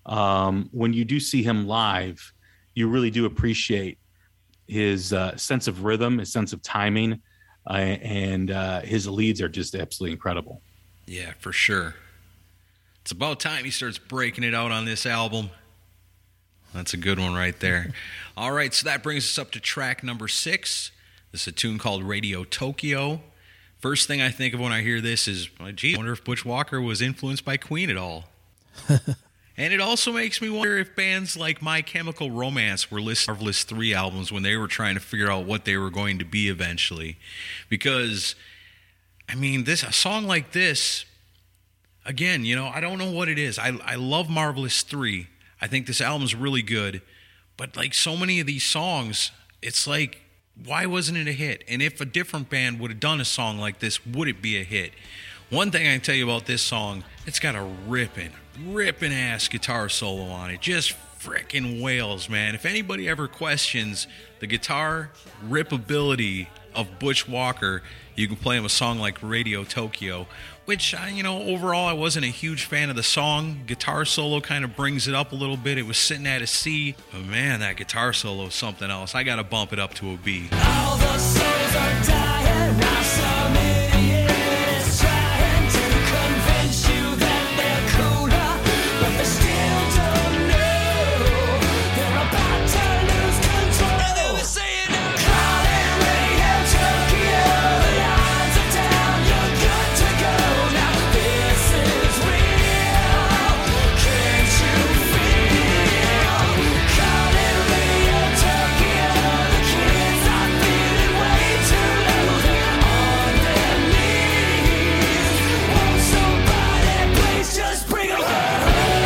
um, when you do see him live, you really do appreciate his uh, sense of rhythm, his sense of timing, uh, and uh, his leads are just absolutely incredible. Yeah, for sure. It's about time he starts breaking it out on this album. That's a good one right there. All right, so that brings us up to track number six. This is a tune called Radio Tokyo. First thing I think of when I hear this is, well, gee, I wonder if Butch Walker was influenced by Queen at all. And it also makes me wonder if bands like My Chemical Romance were listening to Marvelous three albums when they were trying to figure out what they were going to be eventually. Because, I mean, this a song like this, again, you know, I don't know what it is. I, I love Marvelous three. I think this album's really good. But like so many of these songs, it's like, why wasn't it a hit? And if a different band would have done a song like this, would it be a hit? One thing I can tell you about this song, it's got a ripping, ripping ass guitar solo on it. Just frickin' wails, man. If anybody ever questions the guitar rippability of Butch Walker, you can play him a song like Radio Tokyo, which, I, you know, overall I wasn't a huge fan of the song. Guitar solo kind of brings it up a little bit. It was sitting at a C, but man, that guitar solo is something else. I got to bump it up to a B. All the souls are dying now. Some idiot is trying to convince you that they're cooler, but they still don't know they're about to lose control. And they were saying, call it Radio Tokyo. The lines are down, you're good to go. Now this is real. Can't you feel? Call it Radio Tokyo. The kids are feeling way too low. They're on their knees. Won't somebody please just bring 'em home?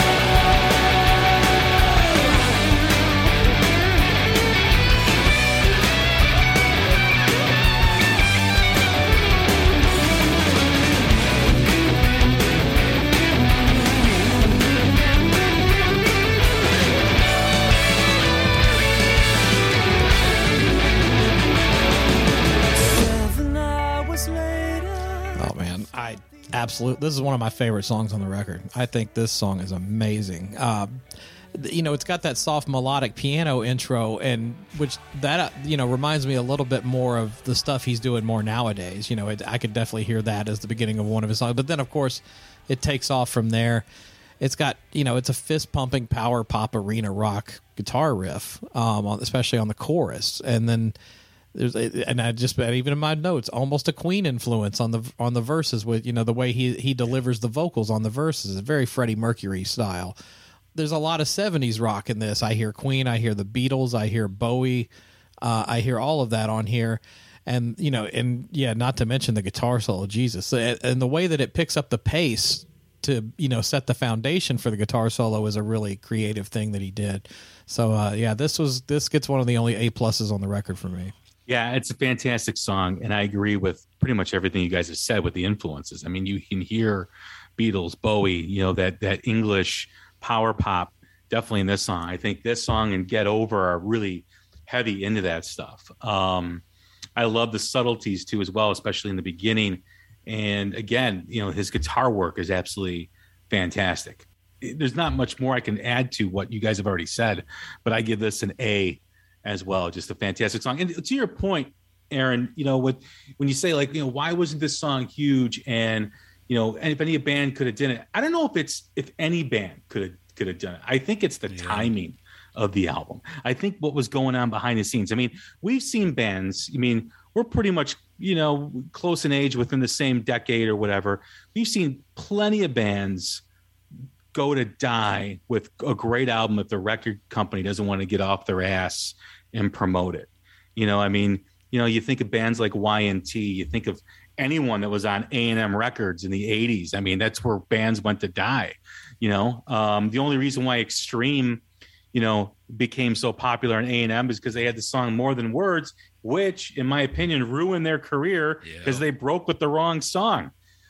Seven hours later. Oh man, I absolutely. This is one of my favorite songs on the record. I think this song is amazing. Uh, th- you know, it's got that soft melodic piano intro, and which that uh, you know reminds me a little bit more of the stuff he's doing more nowadays. You know, it, I could definitely hear that as the beginning of one of his songs. But then, of course, it takes off from there. It's got, you know, it's a fist pumping power pop arena rock guitar riff, um, on, especially on the chorus, and then. There's a, and I just even in my notes, almost a Queen influence on the on the verses with, you know, the way he he delivers the vocals on the verses, very Freddie Mercury style. There's a lot of seventies rock in this. I hear Queen, I hear the Beatles, I hear Bowie, uh, I hear all of that on here, and you know, and yeah, not to mention the guitar solo, Jesus, and the way that it picks up the pace to, you know, set the foundation for the guitar solo is a really creative thing that he did. So uh, yeah, this was this gets one of the only A pluses on the record for me. Yeah, it's a fantastic song, and I agree with pretty much everything you guys have said with the influences. I mean, you can hear Beatles, Bowie, you know, that that English power pop definitely in this song. I think this song and Get Over are really heavy into that stuff. Um, I love the subtleties too as well, especially in the beginning. And again, you know, his guitar work is absolutely fantastic. There's not much more I can add to what you guys have already said, but I give this an A as well. Just a fantastic song. And to your point, Aaron, you know, with when you say like, you know, why wasn't this song huge? And, you know, and if any band could have done it, I don't know if it's if any band could have could have done it. I think it's the yeah. timing of the album. I think what was going on behind the scenes. I mean, we've seen bands. I mean, we're pretty much, you know, close in age within the same decade or whatever. We've seen plenty of bands go to die with a great album if the record company doesn't want to get off their ass and promote it. You know, I mean, you know, you think of bands like Y and T, you think of anyone that was on A and M Records in the eighties. I mean, that's where bands went to die. You know, um, the only reason why Extreme, you know, became so popular in A and M is because they had the song More Than Words, which, in my opinion, ruined their career because yeah. they broke with the wrong song.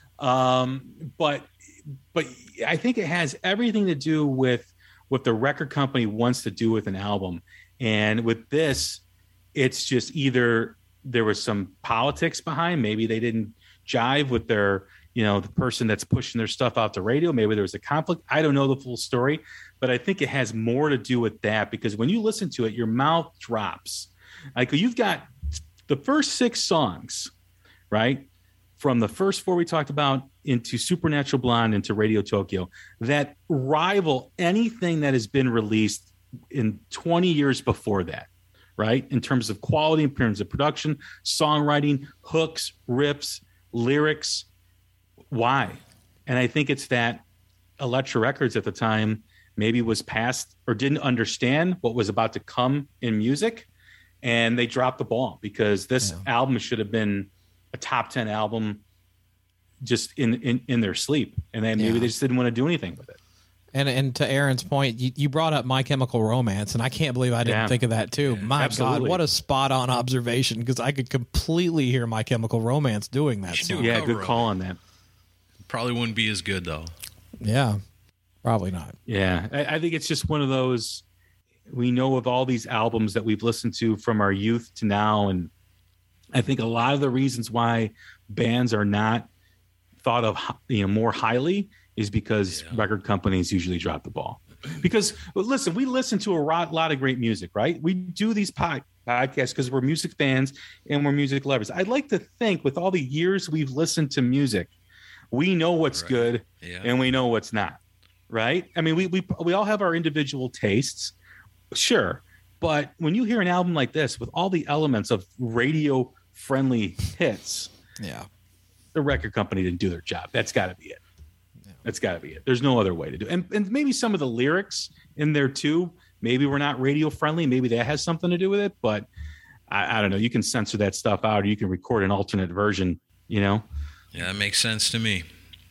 Um, but but I think it has everything to do with what the record company wants to do with an album. And with this, it's just either there was some politics behind, maybe they didn't jive with their, you know, the person that's pushing their stuff out the radio. Maybe there was a conflict. I don't know the full story, but I think it has more to do with that, because when you listen to it, your mouth drops. Like, you've got the first six songs, right? From the first four we talked about into Supernatural Blonde into Radio Tokyo, that rival anything that has been released in twenty years before that, right? In terms of quality, in terms of production, songwriting, hooks, riffs, lyrics. Why? And I think it's that Elektra Records at the time maybe was past or didn't understand what was about to come in music, and they dropped the ball, because this yeah. album should have been a top ten album just in, in, in their sleep. And then maybe yeah. they just didn't want to do anything with it. And and to Aaron's point, you, you brought up My Chemical Romance, and I can't believe I didn't yeah. think of that too. My Absolutely. God, what a spot on observation, because I could completely hear My Chemical Romance doing that. Do yeah, good call on that. Probably wouldn't be as good though. Yeah, probably not. Yeah, I, I think it's just one of those. We know of all these albums that we've listened to from our youth to now, and I think a lot of the reasons why bands are not thought of, you know, more highly is because yeah. record companies usually drop the ball. Because listen, we listen to a lot of great music, right? We do these pod, podcasts because we're music fans and we're music lovers. I'd like to think, with all the years we've listened to music, we know what's right. good yeah. and we know what's not, right? I mean, we we we all have our individual tastes, sure. But when you hear an album like this with all the elements of radio-friendly hits, yeah, the record company didn't do their job. That's got to be it. Yeah. That's got to be it. There's no other way to do it. And, and maybe some of the lyrics in there too, maybe we're not radio-friendly. Maybe that has something to do with it. But I, I don't know. You can censor that stuff out, or you can record an alternate version, you know? Yeah, that makes sense to me.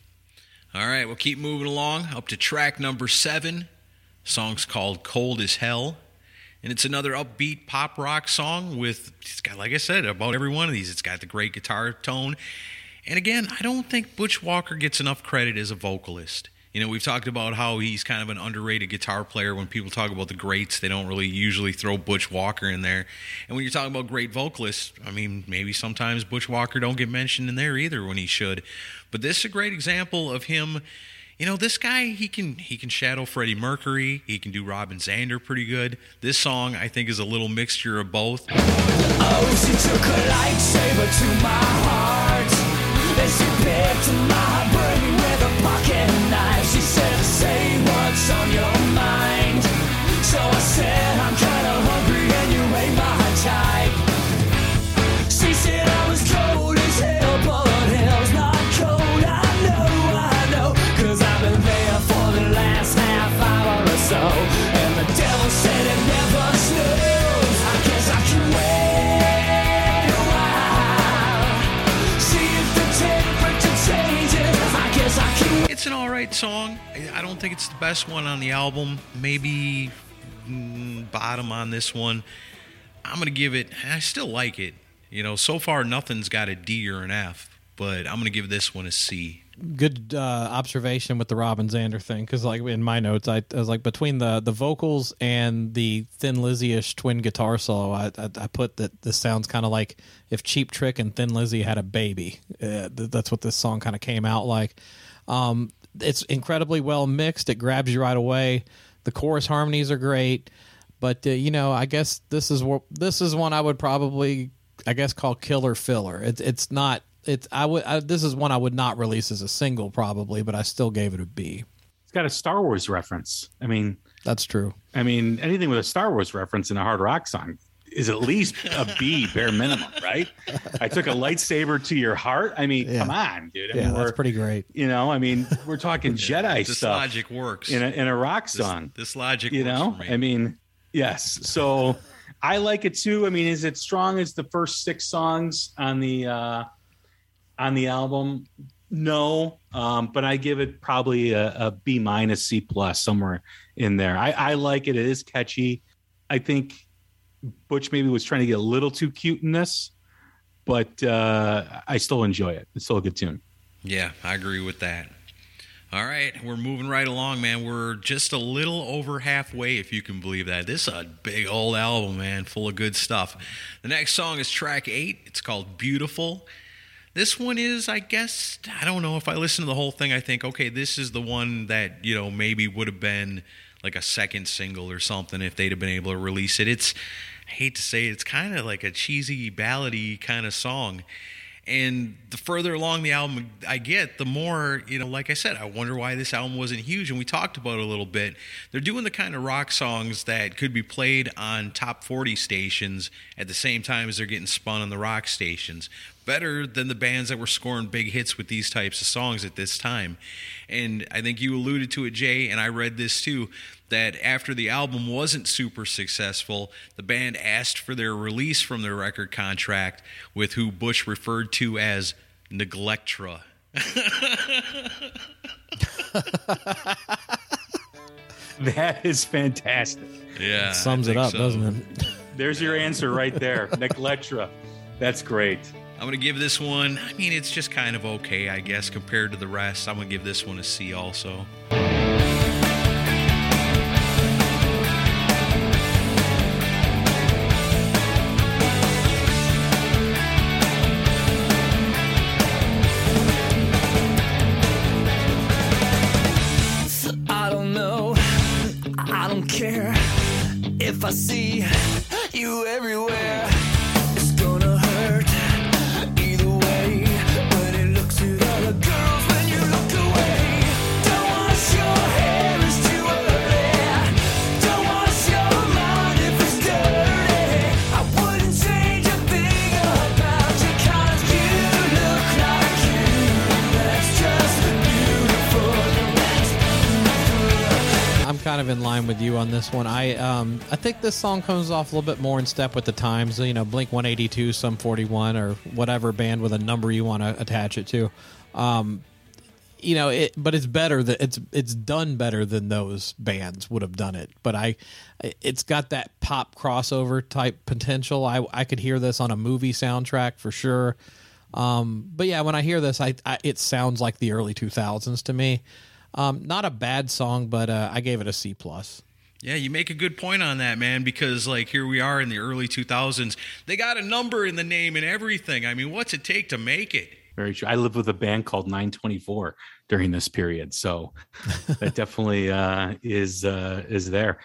All right, we'll keep moving along up to track number seven. The song's called Cold as Hell. And it's another upbeat pop rock song with, it's got, like I said, about every one of these. It's got the great guitar tone. And again, I don't think Butch Walker gets enough credit as a vocalist. You know, we've talked about how he's kind of an underrated guitar player. When people talk about the greats, they don't really usually throw Butch Walker in there. And when you're talking about great vocalists, I mean, maybe sometimes Butch Walker don't get mentioned in there either when he should. But this is a great example of him. You know, this guy, he can he can shadow Freddie Mercury. He can do Robin Zander pretty good. This song, I think, is a little mixture of both. Oh, she took a lightsaber to my heart. And she picked my brain with a pocket knife. She said, say what's on your mind. So I said, I'm kind of hungry and you ain't my type. She said I was cold as hell, but hell's not cold. I know, I know, cause I've been there for the last half hour or so. And the devil said it never snows. I guess I can wait a while. See if the temperature changes. I guess I can wait. It's an all right song. I don't think it's the best one on the album. Maybe mm, bottom on this one. I'm going to give it, I still like it. You know, so far nothing's got a D or an F, but I'm going to give this one a C. Good uh, observation with the Robin Zander thing, because like in my notes, I, I was like, between the, the vocals and the Thin Lizzy-ish twin guitar solo, I, I, I put that this sounds kind of like if Cheap Trick and Thin Lizzy had a baby. Uh, th- that's what this song kind of came out like. Um, it's incredibly well mixed. It grabs you right away. The chorus harmonies are great, but uh, you know, I guess this is what this is one I would probably, I guess, call killer filler. It's it's not. It's I would. I, this is one I would not release as a single probably, but I still gave it a B. It's got a Star Wars reference. I mean, that's true. I mean, anything with a Star Wars reference in a hard rock song is at least a B, bare minimum, right? I took a lightsaber to your heart. I mean, yeah. come on, dude. I yeah, mean, that's pretty great. You know, I mean, we're talking Jedi this stuff. This logic works in a in a rock song. This, this logic, you works know. For me. I mean, yes. So I like it too. I mean, is it strong as the first six songs on the uh, on the album? No, um, but I give it probably a, a B minus, C plus, somewhere in there. I, I like it. It is catchy. I think Butch maybe was trying to get a little too cute in this, but uh, I still enjoy it. It's still a good tune. Yeah, I agree with that. All right, we're moving right along, man. We're just a little over halfway, if you can believe that. This is a big old album, man, full of good stuff. The next song is track eight. It's called Beautiful. This one is, I guess, I don't know. If I listen to the whole thing, I think, okay, this is the one that, you know, maybe would have been like a second single or something if they'd have been able to release it. It's, I hate to say it, it's kind of like a cheesy, ballady kind of song. And the further along the album I get, the more, you know, like I said, I wonder why this album wasn't huge. And we talked about it a little bit. They're doing the kind of rock songs that could be played on top forty stations at the same time as they're getting spun on the rock stations. Better than the bands that were scoring big hits with these types of songs at this time. And I think you alluded to it, Jay, and I read this too, that after the album wasn't super successful, the band asked for their release from their record contract with who Butch referred to as Neglectra. That is fantastic. Yeah. It sums it up, so. doesn't it? There's your answer right there. Neglectra. That's great. I'm going to give this one, I mean, it's just kind of okay, I guess, compared to the rest. I'm going to give this one a C also. I don't know, I don't care if I see you everywhere. It's gonna hurt either way when it looks at other girls when you look away. Don't wash your hair, it's too early. Don't wash your mind if it's dirty. I wouldn't change a thing about you 'cause you look like you. That's just beautiful. That's beautiful. I'm kind of in line with you on this one. I um I think this song comes off a little bit more in step with the times. You know, Blink one eighty-two, Sum forty-one, or whatever band with a number you want to attach it to. Um, you know, it, but it's better that it's it's done better than those bands would have done it. But I, it's got that pop crossover type potential. I I could hear this on a movie soundtrack for sure. Um, but yeah, when I hear this, I, I it sounds like the early two thousands to me. Um, not a bad song, but uh, I gave it a C plus. Yeah, you make a good point on that, man, because, like, here we are in the early two thousands. They got a number in the name and everything. I mean, what's it take to make it? Very true. I lived with a band called nine twenty-four during this period, so that definitely uh, is uh, is there.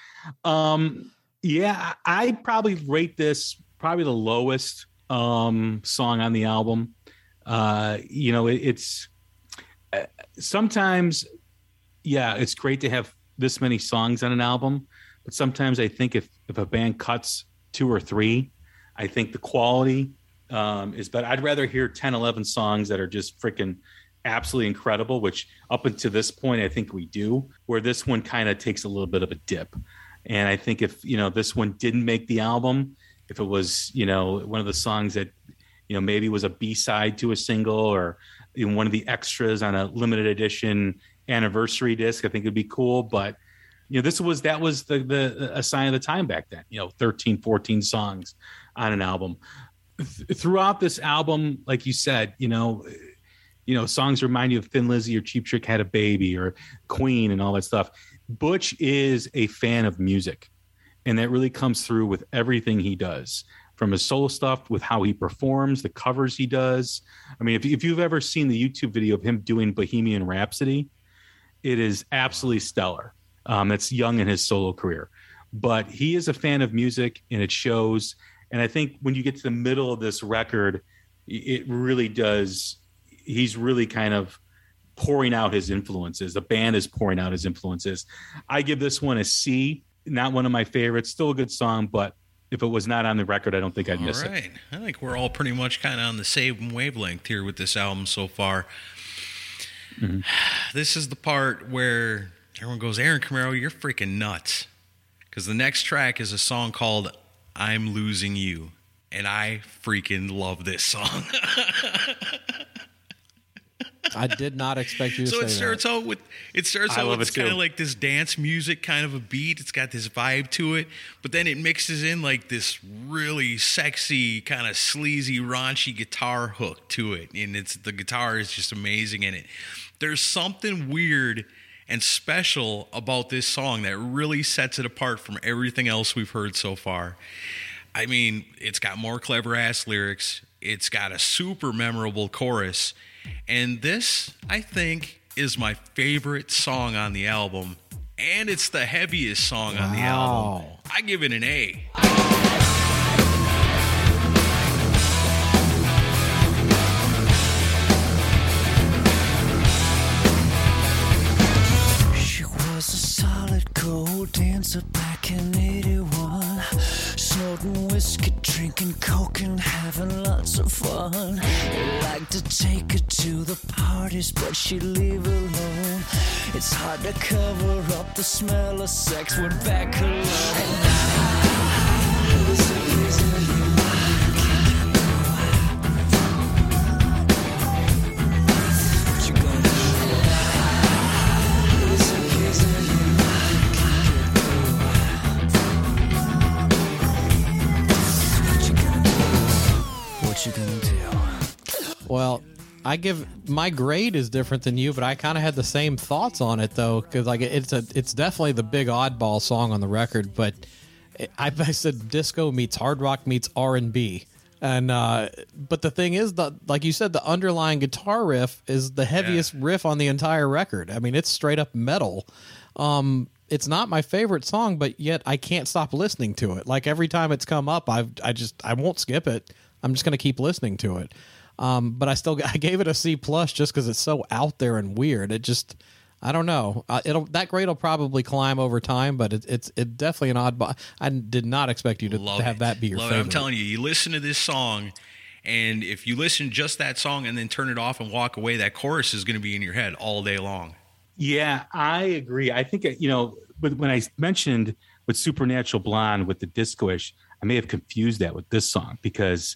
Um, yeah, I probably rate this probably the lowest um, song on the album. Uh, you know, it, it's uh, sometimes, yeah, it's great to have this many songs on an album, but sometimes I think if if a band cuts two or three, I think the quality um is better. I'd rather hear ten, eleven songs that are just freaking absolutely incredible, which up until this point I think we do, where this one kind of takes a little bit of a dip. And I think if, you know, this one didn't make the album, if it was, you know, one of the songs that, you know, maybe was a B-side to a single, or in one of the extras on a limited edition anniversary disc, I think it'd be cool. But, you know, this was, that was the, the, a sign of the time back then, you know, thirteen, fourteen songs on an album. Th- throughout this album, like you said, you know, you know, songs remind you of Thin Lizzy or Cheap Trick Had a Baby or Queen and all that stuff. Butch is a fan of music, and that really comes through with everything he does, from his solo stuff, with how he performs, the covers he does. I mean, if, if you've ever seen the YouTube video of him doing Bohemian Rhapsody, it is absolutely stellar. Um, it's young in his solo career, but he is a fan of music, and it shows. And I think when you get to the middle of this record, it really does. He's really kind of pouring out his influences. The band is pouring out his influences. I give this one a C. Not one of my favorites. Still a good song, but if it was not on the record, I don't think I'd All miss right. it. I think we're all pretty much kind of on the same wavelength here with this album so far. Mm-hmm. This is the part where everyone goes, Aaron Camaro, you're freaking nuts. Because the next track is a song called I'm Losing You. And I freaking love this song. I did not expect you to so say it starts that. out with it starts I out love with it kind of too. like this dance music kind of a beat. It's got this vibe to it, but then it mixes in like this really sexy kind of sleazy raunchy guitar hook to it, and it's the guitar is just amazing in it. There's something weird and special about this song that really sets it apart from everything else we've heard so far. I mean, it's got more clever ass lyrics. It's got a super memorable chorus. And this, I think, is my favorite song on the album. And it's the heaviest song on the album. I give it an A. She was a solid gold dancer back in eighty-one, snorting whiskey, drinking coke and having lots of fun. He liked to take her to the parties, but she'd leave alone. It's hard to cover up the smell of sex when back alone. Well, I give my grade is different than you, but I kind of had the same thoughts on it though, because like it's a it's definitely the big oddball song on the record. But I, I said disco meets hard rock meets R and B, and uh, but the thing is, the like you said, the underlying guitar riff is the heaviest yeah. riff on the entire record. I mean, it's straight up metal. Um, it's not my favorite song, but yet I can't stop listening to it. Like every time it's come up, I've I just I won't skip it. I'm just gonna keep listening to it. Um, but I still I gave it a C plus just because it's so out there and weird. It just I don't know. Uh, it'll that grade will probably climb over time, but it, it's it definitely an oddball. I did not expect you to, to have that be your Love favorite. It. I'm telling you, you listen to this song, and if you listen to just that song and then turn it off and walk away, that chorus is going to be in your head all day long. Yeah, I agree. I think you know, but when I mentioned with Supernatural Blonde with the disco-ish, I may have confused that with this song because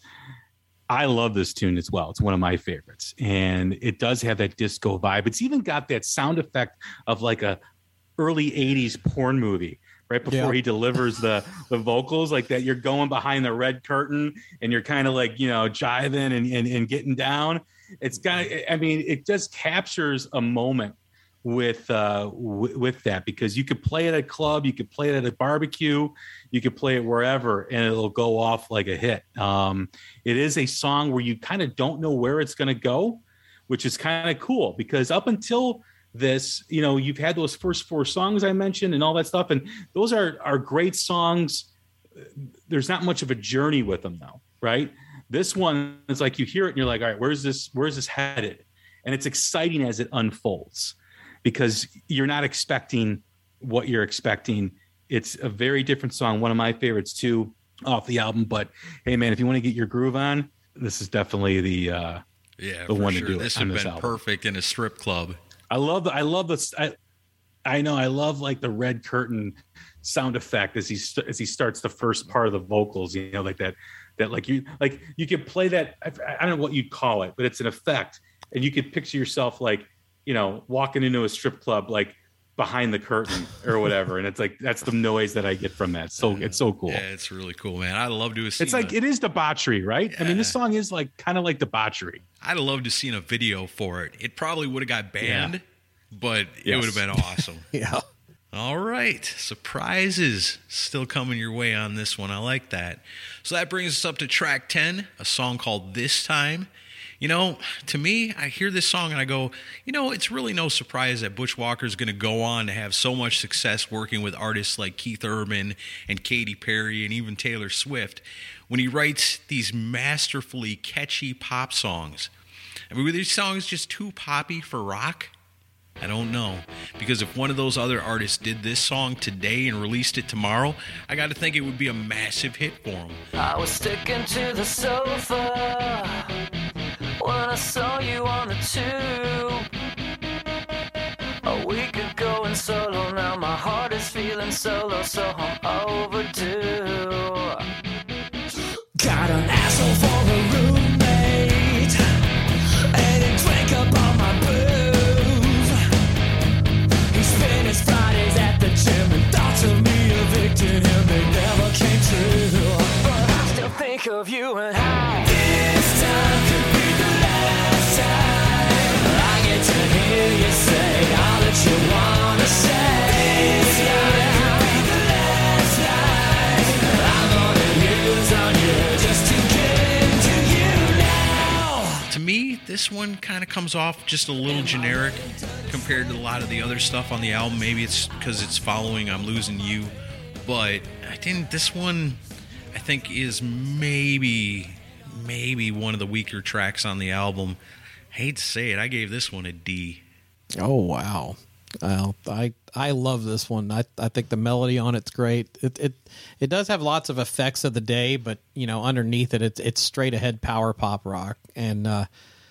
I love this tune as well. It's one of my favorites. And it does have that disco vibe. It's even got that sound effect of like a early eighties porn movie, right before yeah. he delivers the, the vocals, like that you're going behind the red curtain and you're kind of like, you know, jiving and, and, and getting down. It's got, I mean, it just captures a moment with uh w- with that, because you could play it at a club, you could play it at a barbecue, you could play it wherever and it'll go off like a hit. Um it is a song where you kind of don't know where it's going to go, which is kind of cool, because up until this, you know, you've had those first four songs I mentioned and all that stuff, and those are are great songs. There's not much of a journey with them though, right? This one is like you hear it and you're like, all right, where's this where's this headed? And it's exciting as it unfolds, because you're not expecting what you're expecting. It's a very different song. One of my favorites too off the album. But hey, man, if you want to get your groove on, this is definitely the uh, yeah the one sure. to do. This would have have been perfect in a strip club. I love the I love the I, I know I love like the red curtain sound effect as he as he starts the first part of the vocals. You know, like that that like you like you could play that. I, I don't know what you'd call it, but it's an effect, and you could picture yourself like, you know, walking into a strip club, like behind the curtain or whatever. And it's like, that's the noise that I get from that. So it's so cool. Yeah, it's really cool, man. I'd love to have seen It's like, a, it is debauchery, right? Yeah. I mean, this song is like kind of like debauchery. I'd have loved to have seen a video for it. It probably would have got banned, Yeah. but Yes. it would have been awesome. Yeah. All right. Surprises still coming your way on this one. I like that. So that brings us up to track ten, a song called This Time. You know, to me, I hear this song and I go, you know, it's really no surprise that Butch Walker is going to go on to have so much success working with artists like Keith Urban and Katy Perry and even Taylor Swift when he writes these masterfully catchy pop songs. I mean, were these songs just too poppy for rock? I don't know. Because if one of those other artists did this song today and released it tomorrow, I got to think it would be a massive hit for him. I was sticking to the sofa when I saw you on the tube a week ago in solo. Now my heart is feeling solo, so I'm overdue. Got an asshole for a roommate, and he drank up all my booze. He spent his Fridays at the gym and thoughts of me evicting him, they never came true. But I still think of you and how this time could be the last time I get to hear you say all that you wanna say. This night could be the last night I'm gonna use on you just to get into you now. this one kind of comes off just a little generic compared to a lot of the other stuff on the album. Maybe it's because it's following I'm Losing You, but I didn't. This one, I think, is maybe maybe one of the weaker tracks on the album. I hate to say it, I gave this one a D. Oh wow. Well, I I love this one. I I think the melody on it's great. It it it does have lots of effects of the day, but you know, underneath it, it's it's straight ahead power pop rock, and uh,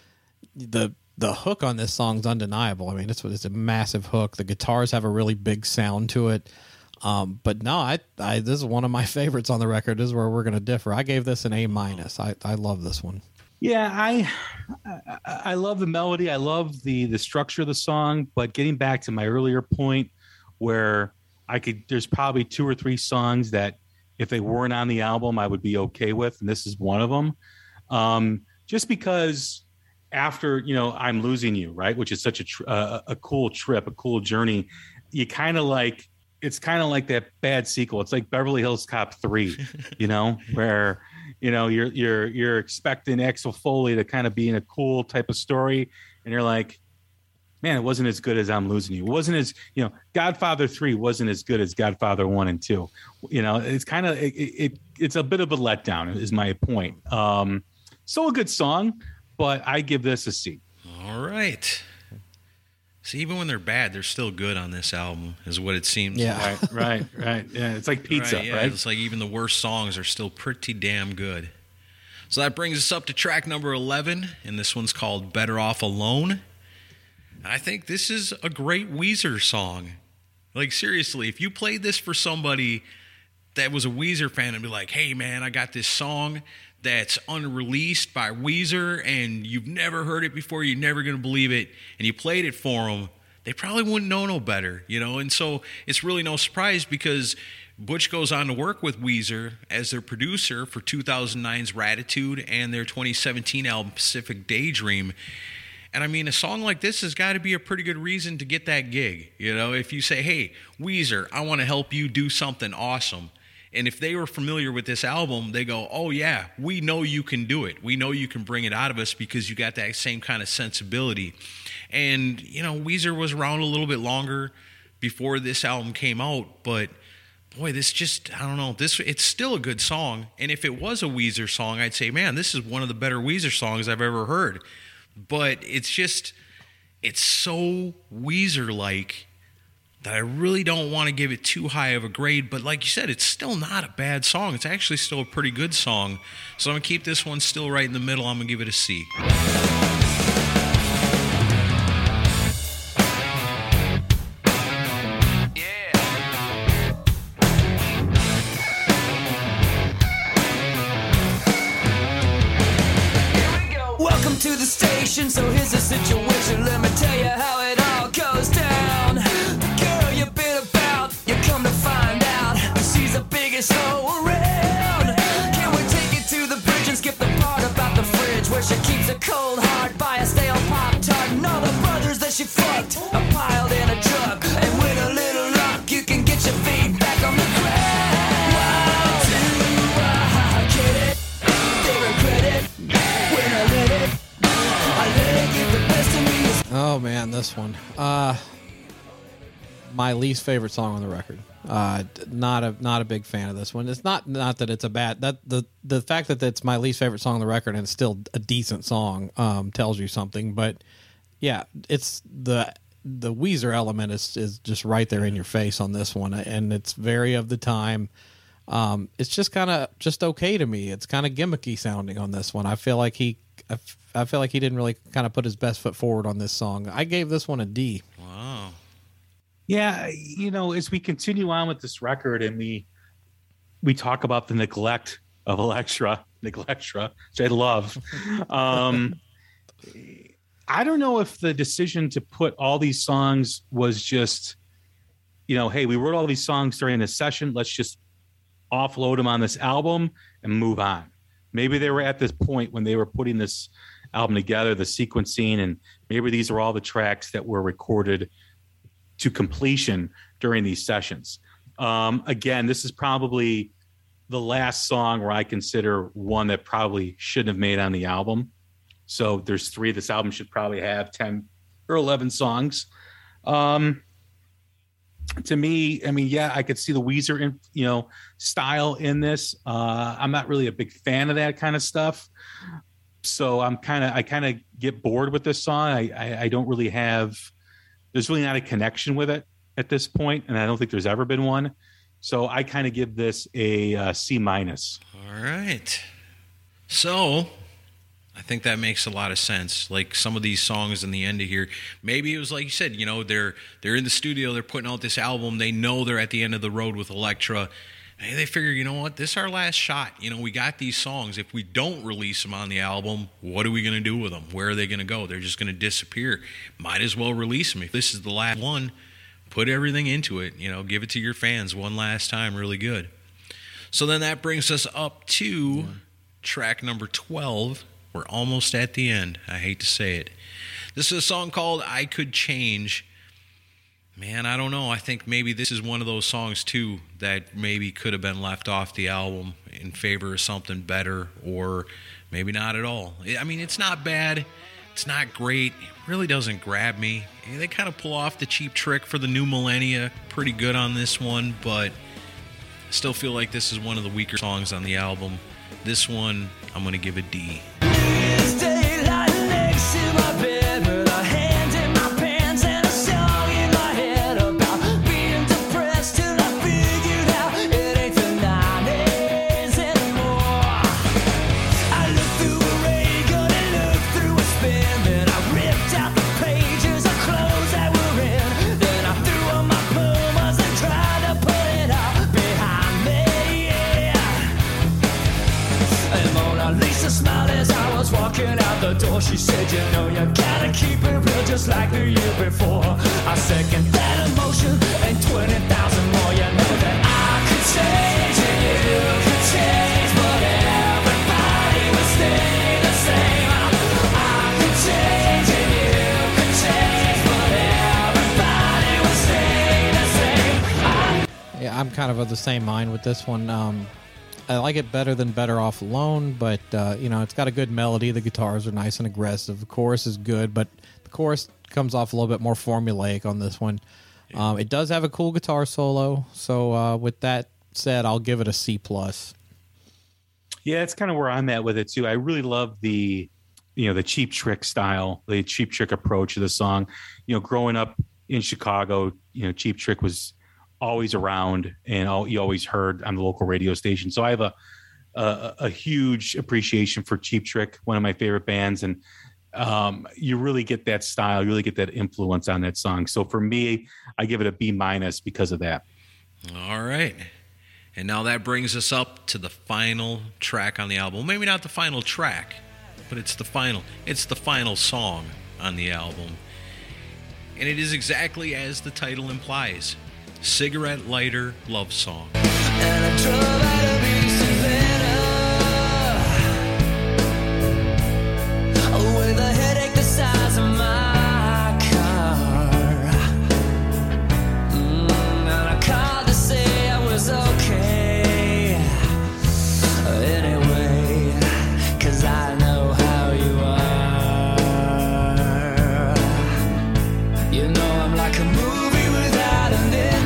the the hook on this song's undeniable. I mean, it's it's a massive hook. The guitars have a really big sound to it. Um, but no, I I this is one of my favorites on the record. This is where we're going to differ. I gave this an A minus. I I love this one. Yeah, I, I I love the melody. I love the the structure of the song. But getting back to my earlier point, where I could, there's probably two or three songs that if they weren't on the album, I would be okay with, and this is one of them. Um, just because after you know I'm Losing You, right, which is such a tr- uh, a cool trip, a cool journey. You kind of like it's kind of like that bad sequel. It's like Beverly Hills Cop three, you know, where. You know, you're you're you're expecting Axel Foley to kind of be in a cool type of story, and you're like, man, it wasn't as good as I'm Losing You. It wasn't as, you know, Godfather three wasn't as good as Godfather one and two. You know, it's kind of it, it it's a bit of a letdown, is my point. Um, still a good song, but I give this a C. All right. See, even when they're bad, they're still good on this album, is what it seems. Yeah. Right, right, right. Yeah, it's like pizza, right? Yeah, right? It's like even the worst songs are still pretty damn good. So that brings us up to track number eleven, and this one's called Better Off Alone. I think this is a great Weezer song. Like, seriously, if you played this for somebody that was a Weezer fan and be like, hey, man, I got this song that's unreleased by Weezer, and you've never heard it before, you're never going to believe it, and you played it for them, they probably wouldn't know no better, you know? And so it's really no surprise, because Butch goes on to work with Weezer as their producer for two thousand nine's Ratitude and their twenty seventeen album Pacific Daydream. And I mean, a song like this has got to be a pretty good reason to get that gig, you know? If you say, hey, Weezer, I want to help you do something awesome. And if they were familiar with this album, they go, oh, yeah, we know you can do it. We know you can bring it out of us because you got that same kind of sensibility. And, you know, Weezer was around a little bit longer before this album came out. But, boy, this just, I don't know, this it's still a good song. And if it was a Weezer song, I'd say, man, this is one of the better Weezer songs I've ever heard. But it's just, it's so Weezer-like that I really don't want to give it too high of a grade, but like you said, it's still not a bad song. It's actually still a pretty good song. So I'm going to keep this one still right in the middle. I'm going to give it a C. Welcome to the station, so here's the situation. Let me tell you how it all goes down. The girl you've been about, you come to find out she's the biggest hoe around. Can we take it to the bridge and skip the part about the fridge, where she keeps a cold heart by a stale Pop-Tart, and all the brothers that she fucked are piled in a truck, and with a little luck you can get your feet back on the ground. Wow, do I get it? They regret it when I let it. I let it get the best of me. Oh man, this one. Uh, my least favorite song on the record. Uh, not a not a big fan of this one. It's not not that it's a bad that the the fact that it's my least favorite song on the record and it's still a decent song um, tells you something. But yeah, it's the the Weezer element is is just right there in your face on this one, and it's very of the time. Um, it's just kind of just okay to me. It's kind of gimmicky sounding on this one. I feel like he, I, f- I feel like he didn't really kind of put his best foot forward on this song. I gave this one a D. Wow. Yeah, you know, as we continue on with this record and we we talk about the neglect of Elektra, Neglectra, which I love. Um, I don't know if the decision to put all these songs was just, you know, hey, we wrote all these songs during this session. Let's just offload them on this album and move on. Maybe they were at this point when they were putting this album together, the sequencing, and maybe these are all the tracks that were recorded to completion during these sessions. Um, again, this is probably the last song where I consider one that probably shouldn't have made on the album. So there's three. This album should probably have ten or eleven songs. Um, to me, I mean, yeah, I could see the Weezer, in, you know, style in this. Uh, I'm not really a big fan of that kind of stuff. So I'm kind of, I kind of get bored with this song. I, I, I don't really have, there's really not a connection with it at this point, and I don't think there's ever been one. So I kind of give this a uh, C minus. All right. So I think that makes a lot of sense. Like some of these songs in the end of here, maybe it was like you said, you know, they're they're in the studio, they're putting out this album, they know they're at the end of the road with Elektra. Hey, they figure, you know what, this is our last shot. You know, we got these songs. If we don't release them on the album, what are we going to do with them? Where are they going to go? They're just going to disappear. Might as well release them. If this is the last one, put everything into it. You know, give it to your fans one last time really good. So then that brings us up to yeah. track number twelve. We're almost at the end. I hate to say it. This is a song called I Could Change. Man, I don't know. I think maybe this is one of those songs, too, that maybe could have been left off the album in favor of something better, or maybe not at all. I mean, it's not bad. It's not great. It really doesn't grab me. They kind of pull off the Cheap Trick for the new millennia. Pretty good on this one, but I still feel like this is one of the weaker songs on the album. This one, I'm going to give a D. She said, you know, you gotta keep it real just like the year before. I second that emotion and twenty thousand more. You know that I could change and you could change, but everybody would stay the same. I could change and you could change, but everybody would stay the same. I- Yeah, I'm kind of of the same mind with this one. Um, I like it better than Better Off Alone, but, uh, you know, it's got a good melody. The guitars are nice and aggressive. The chorus is good, but the chorus comes off a little bit more formulaic on this one. Um, it does have a cool guitar solo, so uh, with that said, I'll give it a C plus. Yeah, it's kind of where I'm at with it, too. I really love the, you know, the Cheap Trick style, the Cheap Trick approach of the song. You know, growing up in Chicago, you know, Cheap Trick was always around, and all, you always heard on the local radio station. So I have a, a a huge appreciation for Cheap Trick, one of my favorite bands, and um, you really get that style, you really get that influence on that song. So for me, I give it a B minus because of that. All right. And now that brings us up to the final track on the album. Maybe not the final track, but it's the final. It's the final song on the album. And it is exactly as the title implies. Cigarette Lighter Love Song. And I drove out of East Savannah with a headache the size of my car. Mm, and I called to say I was okay anyway, 'cause I know how you are. You know I'm like a movie without an ending.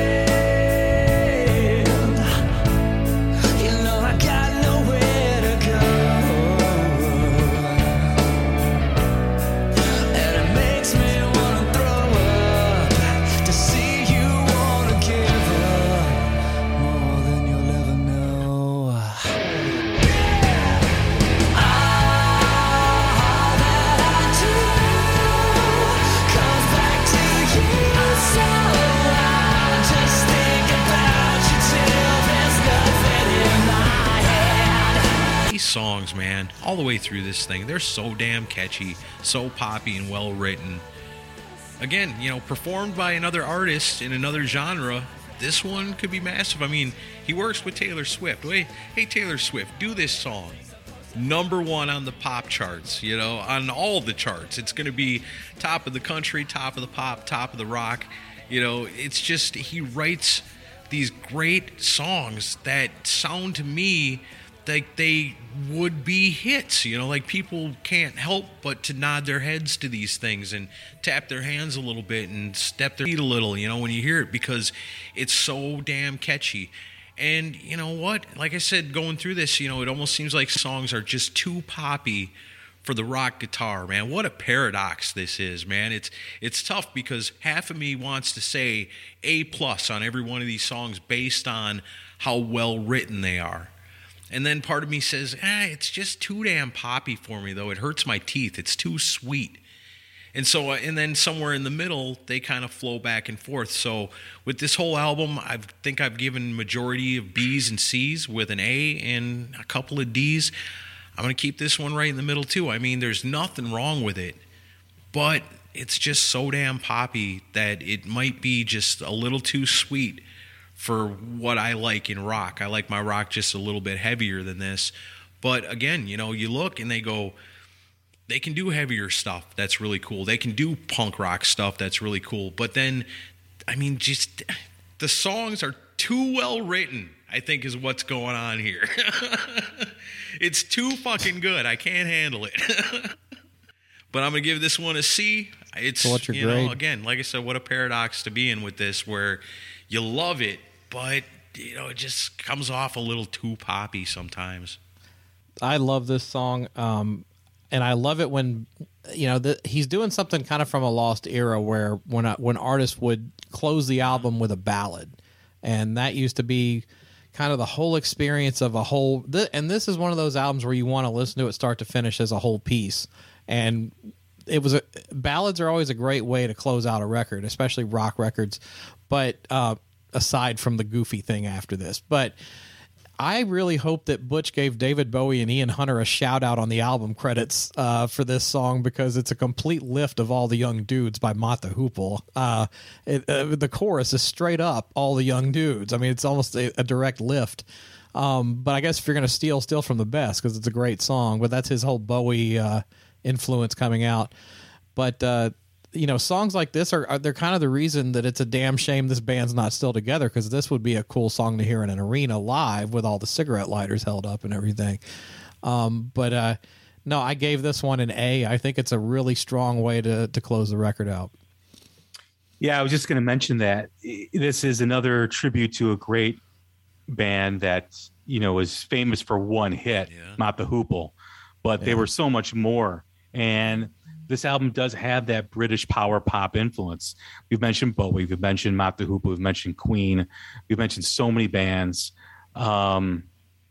Songs, man, all the way through this thing, they're so damn catchy, so poppy and well written. Again, you know, performed by another artist in another genre, this one could be massive. I mean, he works with Taylor Swift. Wait, hey Taylor Swift, do this song. Number one on the pop charts, you know, on all the charts. It's going to be top of the country, top of the pop, top of the rock. You know, it's just, he writes these great songs that sound to me like they would be hits, you know, like people can't help but to nod their heads to these things and tap their hands a little bit and step their feet a little, you know, when you hear it, because it's so damn catchy. And you know what? Like I said, going through this, you know, it almost seems like songs are just too poppy for the rock guitar, man. What a paradox this is, man. It's it's tough because half of me wants to say A plus on every one of these songs based on how well written they are. And then part of me says, ah, it's just too damn poppy for me, though. It hurts my teeth. It's too sweet. And so, and then somewhere in the middle, they kind of flow back and forth. So with this whole album, I think I've given majority of B's and C's with an A and a couple of D's. I'm going to keep this one right in the middle, too. I mean, there's nothing wrong with it, but it's just so damn poppy that it might be just a little too sweet for what I like in rock. I like my rock just a little bit heavier than this. But again, you know, you look and they go, they can do heavier stuff. That's really cool. They can do punk rock stuff. That's really cool. But then, I mean, just the songs are too well written, I think, is what's going on here. It's too fucking good. I can't handle it. But I'm going to give this one a C. It's, so what's your you grade? know, again, like I said, what a paradox to be in with this, where you love it, but, you know, it just comes off a little too poppy sometimes. I love this song, um, and I love it when, you know, the, he's doing something kind of from a lost era where when a, when artists would close the album with a ballad, and that used to be kind of the whole experience of a whole. Th- and this is one of those albums where you want to listen to it start to finish as a whole piece, and it was a, ballads are always a great way to close out a record, especially rock records. But uh, aside from the goofy thing after this, but I really hope that Butch gave David Bowie and Ian Hunter a shout out on the album credits uh, for this song, because it's a complete lift of All the Young Dudes by Mott the Hoople. Uh, it, uh, the chorus is straight up All the Young Dudes. I mean, it's almost a, a direct lift. Um, but I guess if you're going to steal, steal from the best, because it's a great song. But that's his whole Bowie uh, influence coming out. But uh, you know, songs like this are, are they're kind of the reason that it's a damn shame this band's not still together, because this would be a cool song to hear in an arena live with all the cigarette lighters held up and everything. Um, but uh, no, I gave this one an A. I think it's a really strong way to to close the record out. Yeah, I was just going to mention that this is another tribute to a great band that, you know, was famous for one hit, yeah. Mott the Hoople, but yeah. they were so much more. And this album does have that British power pop influence. We've mentioned Bowie, we've mentioned Mott the Hoople, we've mentioned Queen, we've mentioned so many bands. Um,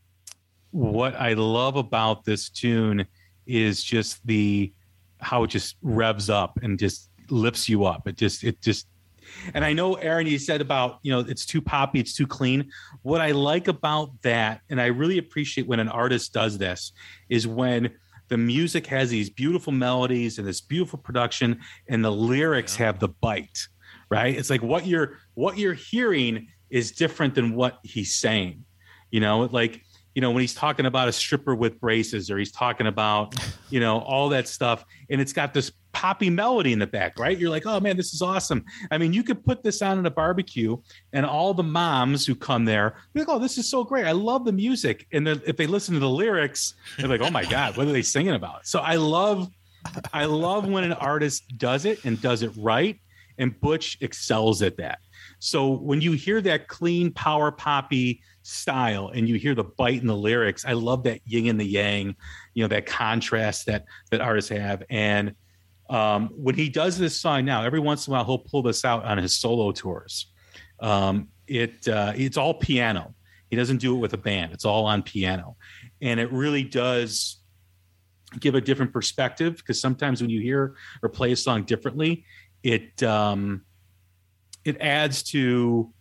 what I love about this tune is just the how it just revs up and just lifts you up. It just, it just, and I know, Aaron, you said about, you know, it's too poppy, it's too clean. What I like about that, and I really appreciate when an artist does this, is when the music has these beautiful melodies and this beautiful production, and the lyrics yeah. have the bite, right? It's like what you're what you're hearing is different than what he's saying. You know, like, you know, when he's talking about a stripper with braces, or he's talking about, you know, all that stuff, and it's got this poppy melody in the back, right? You're like, oh man, this is awesome. I mean, you could put this on at a barbecue, and all the moms who come there, they're like, oh, this is so great. I love the music. And then if they listen to the lyrics, they're like, oh my God, what are they singing about? So I love, I love when an artist does it and does it right. And Butch excels at that. So when you hear that clean power poppy style and you hear the bite in the lyrics, I love that yin and the yang, you know, that contrast that, that artists have. And Um, when he does this song now, every once in a while, he'll pull this out on his solo tours. Um, it uh, it's all piano. He doesn't do it with a band. It's all on piano. And it really does give a different perspective, because sometimes when you hear or play a song differently, it um, it adds to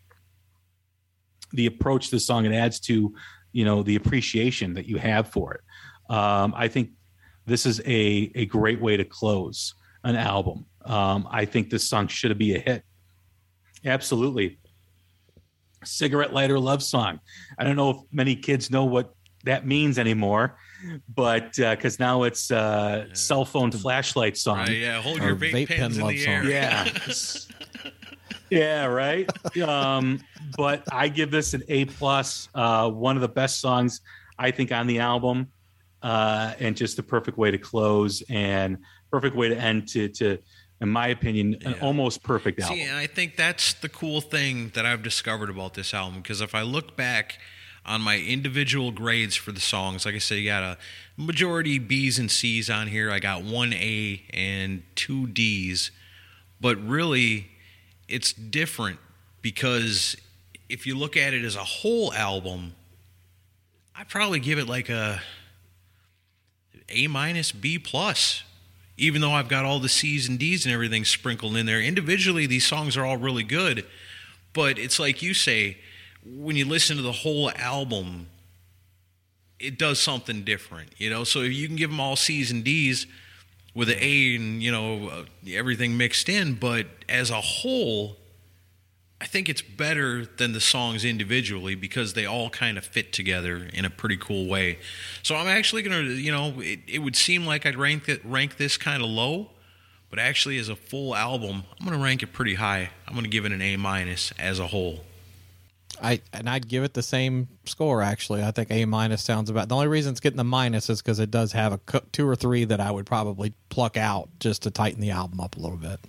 the approach to the song. It adds to, you know, the appreciation that you have for it. Um, I think this is a, a great way to close an album. Um, I think this song should be a hit. Absolutely. Cigarette lighter love song. I don't know if many kids know what that means anymore, but because uh, now it's uh, yeah. cell phone flashlight song. Right, yeah, hold your vape, vape pens pen in the air. Yeah. Yeah, right. Um, but I give this an A plus. Uh, one of the best songs I think, on the album, uh, and just the perfect way to close and perfect way to end to, to in my opinion, an Yeah. almost perfect album. See, and I think that's the cool thing that I've discovered about this album, because if I look back on my individual grades for the songs, like I said, you got a majority B's and C's on here. I got one A and two D's, but really it's different because if you look at it as a whole album, I'd probably give it like a A minus, B plus, even though I've got all the C's and D's and everything sprinkled in there. Individually, these songs are all really good, but it's like you say, when you listen to the whole album, it does something different, you know? So if you can give them all C's and D's with an A and, you know, uh, everything mixed in, but as a whole, I think it's better than the songs individually because they all kind of fit together in a pretty cool way. So I'm actually going to, you know, it, it would seem like I'd rank it, rank this kind of low, but actually as a full album, I'm going to rank it pretty high. I'm going to give it an A minus as a whole. I and I'd give it the same score. Actually, I think A minus sounds about. The only reason it's getting the minus is because it does have a co- two or three that I would probably pluck out just to tighten the album up a little bit.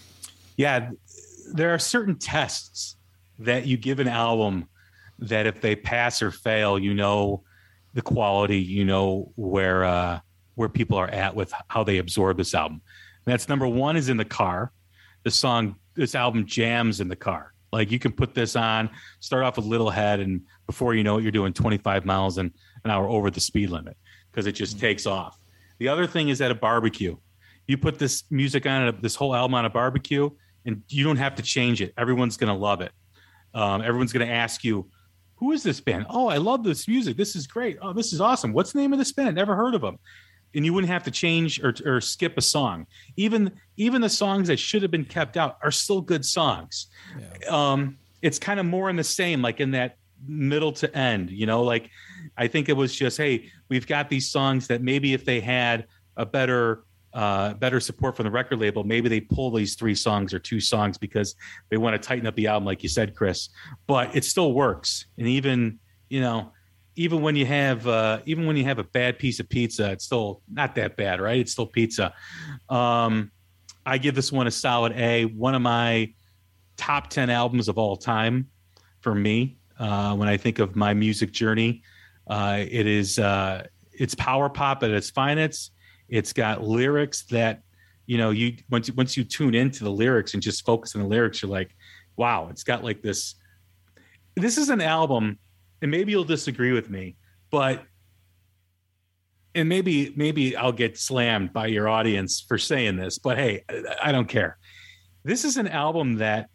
Yeah, there are certain tests that you give an album that if they pass or fail, you know the quality, you know where uh, where people are at with how they absorb this album. And that's number one is in the car. The song, this album jams in the car. Like you can put this on, start off with Little Head, and before you know it, you're doing twenty-five miles an, an hour over the speed limit because it just mm-hmm. takes off. The other thing is at a barbecue. You put this music on, a, this whole album on a barbecue, and you don't have to change it. Everyone's going to love it. Um, everyone's going to ask you, who is this band? Oh, I love this music. This is great. Oh, this is awesome. What's the name of this band? Never heard of them. And you wouldn't have to change or, or skip a song. Even even the songs that should have been kept out are still good songs. Yeah. Um, it's kind of more in the same, like in that middle to end, you know, like I think it was just, hey, we've got these songs that maybe if they had a better uh, better support from the record label, maybe they pull these three songs or two songs because they want to tighten up the album, like you said, Chris. But it still works. And even, you know, Even when you have, uh, even when you have a bad piece of pizza, it's still not that bad, right? It's still pizza. Um, I give this one a solid A. One of my top ten albums of all time for me. Uh, when I think of my music journey, uh, it is uh, it's power pop at its finest. It's got lyrics that, you know, you once once you tune into the lyrics and just focus on the lyrics, you're like, wow, it's got like this. This is an album. And maybe you'll disagree with me, but and maybe maybe I'll get slammed by your audience for saying this, but hey, I don't care. This is an album that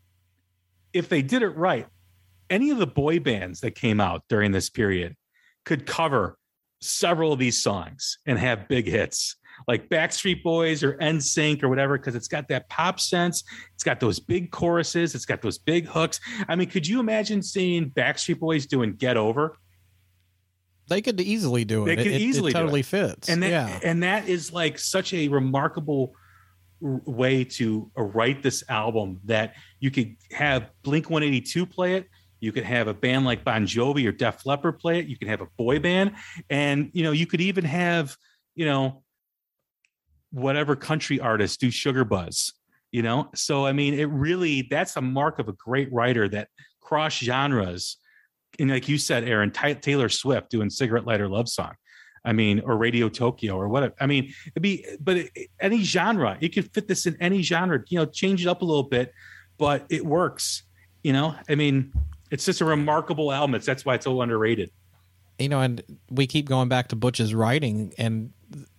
if they did it right, any of the boy bands that came out during this period could cover several of these songs and have big hits like Backstreet Boys or N Sync or whatever, because it's got that pop sense. It's got those big choruses. It's got those big hooks. I mean, could you imagine seeing Backstreet Boys doing Get Over? They could easily do it. They could it, easily it totally do it. fits. And that, yeah. and that is like such a remarkable way to write this album that you could have Blink one eighty-two play it. You could have a band like Bon Jovi or Def Leppard play it. You could have a boy band. And, you know, you could even have, you know, whatever country artists do Sugar Buzz, you know? So, I mean, it really, that's a mark of a great writer that cross genres. And like you said, Aaron, Ty- Taylor Swift doing Cigarette Lighter Love Song. I mean, or Radio Tokyo or whatever. I mean, it'd be, but it, any genre, you can fit this in any genre, you know, change it up a little bit, but it works, you know? I mean, it's just a remarkable album. It's, that's why it's so underrated. You know, and we keep going back to Butch's writing, and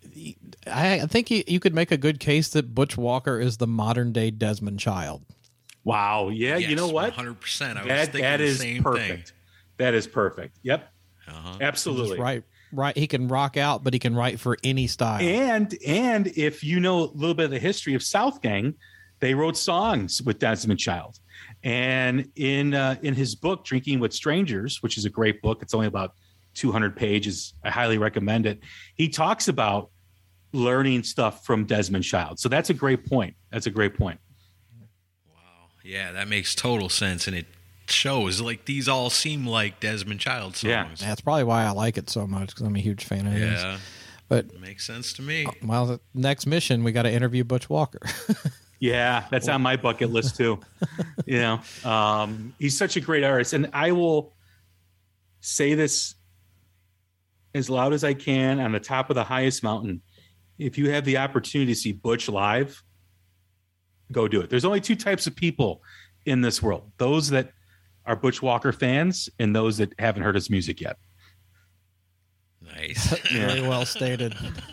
I think you, you could make a good case that Butch Walker is the modern day Desmond Child. Wow. Yeah. Yes, you know what? one hundred percent. I was that, thinking that the is same perfect. thing. That is perfect. Yep. Uh-huh. Absolutely. Right. Right. He can rock out, but he can write for any style. And, and if you know a little bit of the history of South Gang, they wrote songs with Desmond Child. And in, uh, in his book, Drinking with Strangers, which is a great book, it's only about two hundred pages. I highly recommend it. He talks about learning stuff from Desmond Child. So that's a great point. That's a great point. Wow. Yeah, that makes total sense. And it shows. Like these all seem like Desmond Child songs. Yeah. That's probably why I like it so much, because I'm a huge fan of his. Yeah. But Makes sense to me. well, the next mission we got to interview Butch Walker. Yeah, that's on my bucket list too. You know, um, he's such a great artist, and I will say this as loud as I can on the top of the highest mountain. If you have the opportunity to see Butch live, go do it. There's only two types of people in this world: those that are Butch Walker fans and those that haven't heard his music yet. Nice. Very well stated.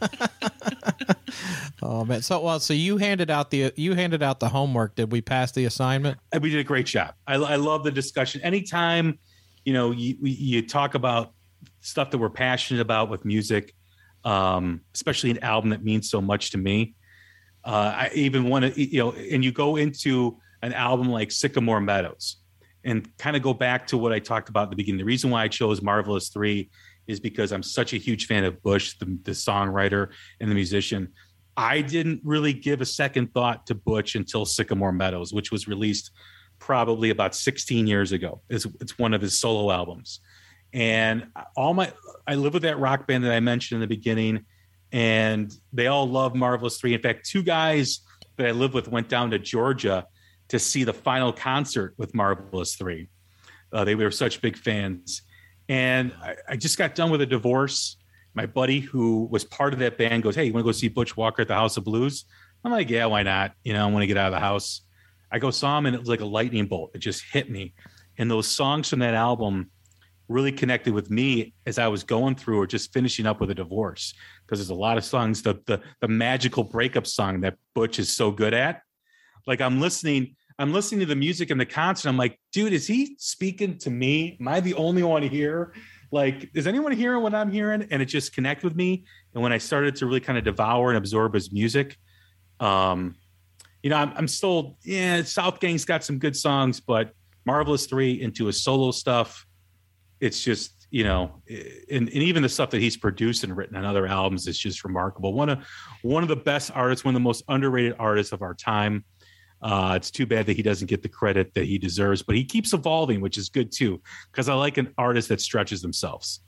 Oh man! So well, so you handed out the you handed out the homework. Did we pass the assignment? And we did a great job. I, I love the discussion. Anytime, you know, you, you talk about stuff that we're passionate about with music, um, especially an album that means so much to me. Uh, I even want to, you know, and you go into an album like Sycamore Meadows and kind of go back to what I talked about at the beginning. The reason why I chose Marvelous Three is because I'm such a huge fan of Butch, the, the songwriter and the musician. I didn't really give a second thought to Butch until Sycamore Meadows, which was released probably about sixteen years ago. It's, it's one of his solo albums. And all my, I live with that rock band that I mentioned in the beginning, and they all love Marvelous Three. In fact, two guys that I live with went down to Georgia to see the final concert with Marvelous Three. Uh, they were such big fans. And I, I just got done with a divorce. My buddy who was part of that band goes, "Hey, you want to go see Butch Walker at the House of Blues?" I'm like, "Yeah, why not? You know, I want to get out of the house." I go saw him, and it was like a lightning bolt. It just hit me. And those songs from that album really connected with me as I was going through or just finishing up with a divorce, because there's a lot of songs, the, the, the magical breakup song that Butch is so good at. Like I'm listening, I'm listening to the music in the concert. I'm like, dude, is he speaking to me? Am I the only one here? Like, is anyone hearing what I'm hearing? And it just connected with me. And when I started to really kind of devour and absorb his music, um, you know, I'm, I'm still, yeah, South Gang's got some good songs, but Marvelous Three into his solo stuff, it's just, you know, and, and even the stuff that he's produced and written on other albums is just remarkable. One of, one of the best artists, one of the most underrated artists of our time. Uh, it's too bad that he doesn't get the credit that he deserves, but he keeps evolving, which is good too, because I like an artist that stretches themselves.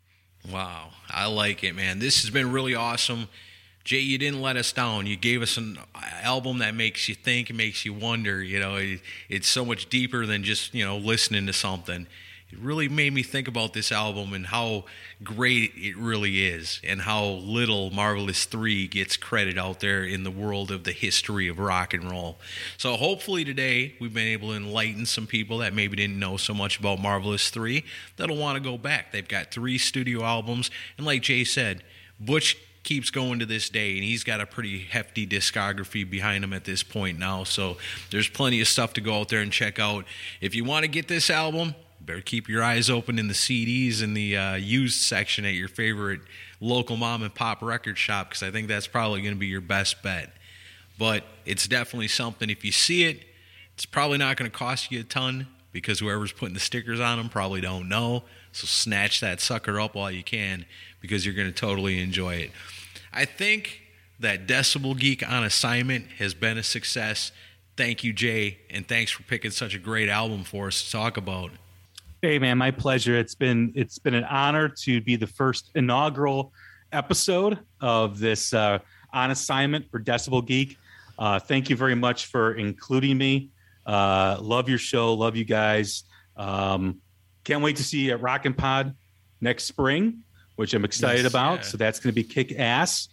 Wow. I like it, man. This has been really awesome. Jay, you didn't let us down. You gave us an album that makes you think, and makes you wonder. You know, it, it's so much deeper than just, you know, listening to something. It really made me think about this album and how great it really is, and how little Marvelous Three gets credit out there in the world of the history of rock and roll. So hopefully today we've been able to enlighten some people that maybe didn't know so much about Marvelous Three that'll want to go back. They've got three studio albums, and like Jay said, Butch keeps going to this day, and he's got a pretty hefty discography behind him at this point now. So there's plenty of stuff to go out there and check out. If you want to get this album, better keep your eyes open in the C Ds in the uh, used section at your favorite local mom and pop record shop, because I think that's probably going to be your best bet. But it's definitely something. If you see it, it's probably not going to cost you a ton, because whoever's putting the stickers on them probably don't know. So snatch that sucker up while you can, because you're going to totally enjoy it. I think that Decibel Geek on Assignment has been a success. Thank you, Jay, and thanks for picking such a great album for us to talk about. Hey man, my pleasure. It's been it's been an honor to be the first inaugural episode of this uh, On Assignment for Decibel Geek. Uh, thank you very much for including me. Uh, love your show. Love you guys. Um, can't wait to see you at Rockin' Pod next spring, which I'm excited Yes, about. yeah. So that's going to be kick ass.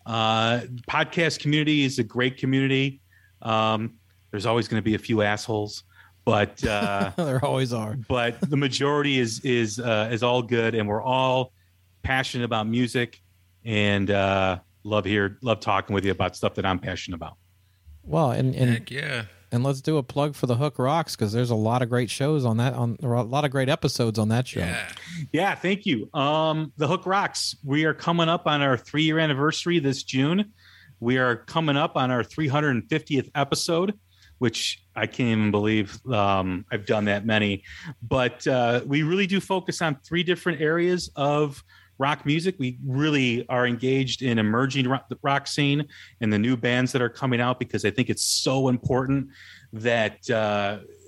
Uh, podcast community is a great community. Um, there's always going to be a few assholes. But uh, There always are. but the majority is is uh, is all good, and we're all passionate about music, and uh, love here love talking with you about stuff that I'm passionate about. Well, and and, Heck yeah. and let's do a plug for the Hook Rocks, because there's a lot of great shows on that on or a lot of great episodes on that show. Yeah. Yeah, thank you. Um, the Hook Rocks. We are coming up on our three year anniversary this June. We are coming up on our three hundred fiftieth episode, which I can't even believe um, I've done that many. But uh, we really do focus on three different areas of rock music. We really are engaged in emerging rock, rock scene and the new bands that are coming out, because I think it's so important that uh,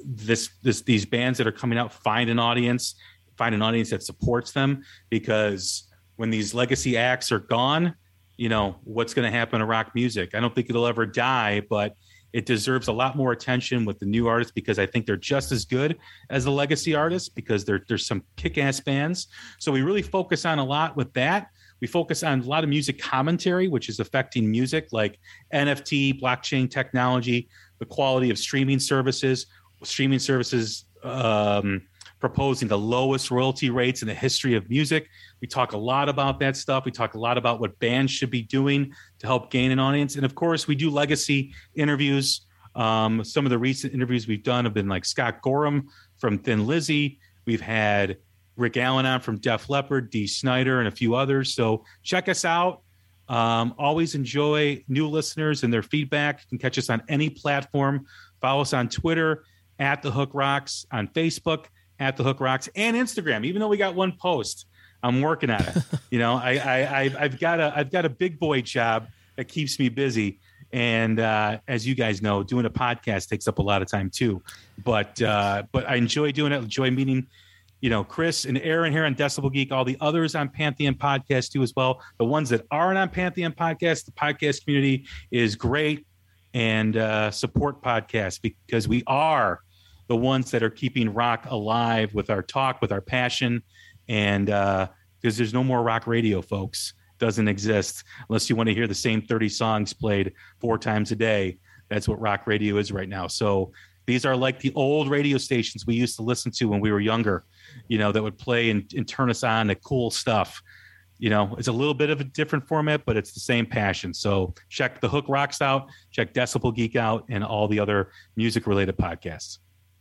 this this these bands that are coming out find an audience, find an audience that supports them, because when these legacy acts are gone, you know, what's going to happen to rock music? I don't think it'll ever die, but it deserves a lot more attention with the new artists, because I think they're just as good as the legacy artists, because there, there's some kick-ass bands. So we really focus on a lot with that. We focus on a lot of music commentary, which is affecting music, like N F T, blockchain technology, the quality of streaming services, streaming services um, proposing the lowest royalty rates in the history of music. We talk a lot about that stuff. We talk a lot about what bands should be doing to help gain an audience. And of course, we do legacy interviews. Um, some of the recent interviews we've done have been like Scott Gorham from Thin Lizzy. We've had Rick Allen on from Def Leppard, Dee Snider, and a few others. So check us out. Um, always enjoy new listeners and their feedback. You can catch us on any platform. Follow us on Twitter at The Hook Rocks, on Facebook at The Hook Rocks, and Instagram. Even though we got one post, I'm working on it. You know, I, I, I I've got a I've got a big boy job that keeps me busy. And uh, as you guys know, doing a podcast takes up a lot of time too. But uh, but I enjoy doing it. I enjoy meeting, you know, Chris and Aaron here on Decibel Geek, all the others on Pantheon Podcast too as well. The ones that aren't on Pantheon Podcast, the podcast community is great, and uh, support podcasts, because we are the ones that are keeping rock alive with our talk, with our passion. And uh, because there's no more rock radio, folks. Doesn't exist unless you want to hear the same thirty songs played four times a day. That's what rock radio is right now. So these are like the old radio stations we used to listen to when we were younger, you know, that would play and, and turn us on to cool stuff. You know, it's a little bit of a different format, but it's the same passion. So check The Hook Rocks out, check Decibel Geek out, and all the other music related podcasts.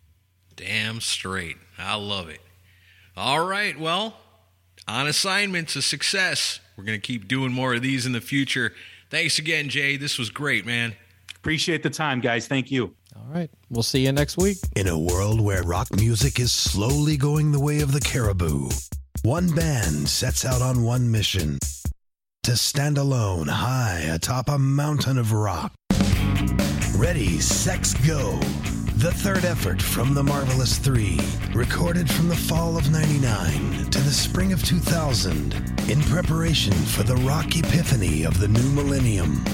Damn straight. I love it. All right. Well, on assignment to success. We're going to keep doing more of these in the future. Thanks again, Jay. This was great, man. Appreciate the time, guys. Thank you. All right. We'll see you next week. In a world where rock music is slowly going the way of the caribou, one band sets out on one mission: to stand alone high atop a mountain of rock. Ready, Sex, Go. The third effort from the Marvelous Three, recorded from the fall of ninety-nine to the spring of two thousand, in preparation for the rock epiphany of the new millennium.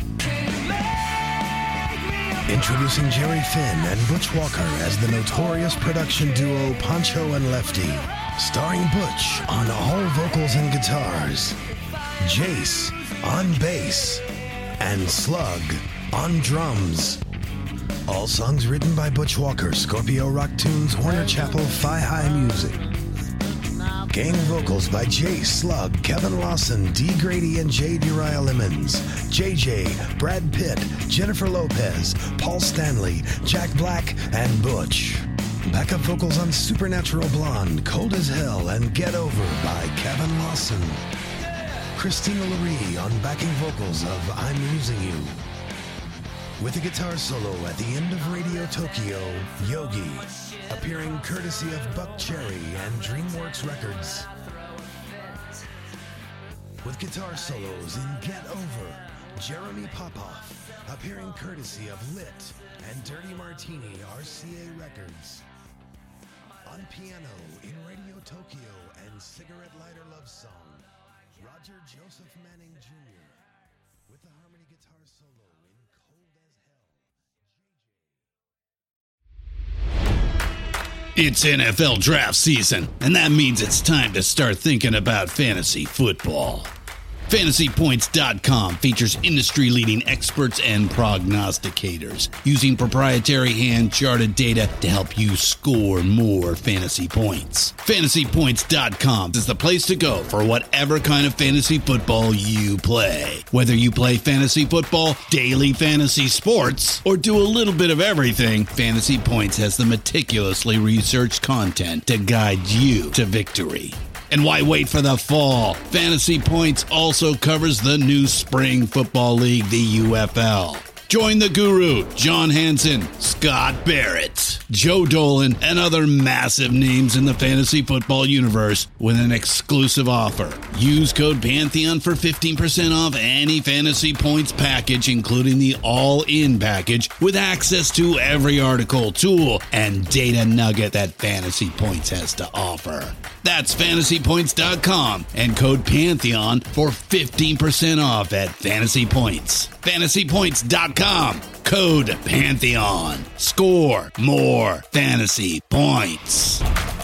Introducing Jerry Finn and Butch Walker as the notorious production duo Poncho and Lefty, starring Butch on all vocals and guitars, Jace on bass, and Slug on drums. All songs written by Butch Walker, Scorpio Rock Tunes, Warner Chappell, Fi High Music. Gang vocals by Jay, Slug, Kevin Lawson, D. Grady, and J. Uriah Lemons. J J, Brad Pitt, Jennifer Lopez, Paul Stanley, Jack Black, and Butch. Backup vocals on Supernatural Blonde, Cold as Hell, and Get Over by Kevin Lawson. Christina Lurie on backing vocals of I'm Losing You. With a guitar solo at the end of Radio Tokyo, Yogi, appearing courtesy of Buck Cherry and DreamWorks Records. With guitar solos in Get Over, Jeremy Popoff, appearing courtesy of Lit and Dirty Martini R C A Records. On piano in Radio Tokyo and Cigarette Lighter Love Song, Roger Joseph Manning Junior With the harmony guitar solo in Cold as Hell. It's N F L draft season, and that means it's time to start thinking about fantasy football. Fantasy Points dot com features industry-leading experts and prognosticators using proprietary hand-charted data to help you score more fantasy points. Fantasy Points dot com is the place to go for whatever kind of fantasy football you play. Whether you play fantasy football, daily fantasy sports, or do a little bit of everything, Fantasy Points has the meticulously researched content to guide you to victory. And why wait for the fall? Fantasy Points also covers the new spring football league, the U F L. Join the guru, John Hansen, Scott Barrett, Joe Dolan, and other massive names in the fantasy football universe with an exclusive offer. Use code Pantheon for fifteen percent off any Fantasy Points package, including the all-in package, with access to every article, tool, and data nugget that Fantasy Points has to offer. That's fantasy points dot com and code Pantheon for fifteen percent off at Fantasy Points. fantasy points dot com, code Pantheon. Score more fantasy points.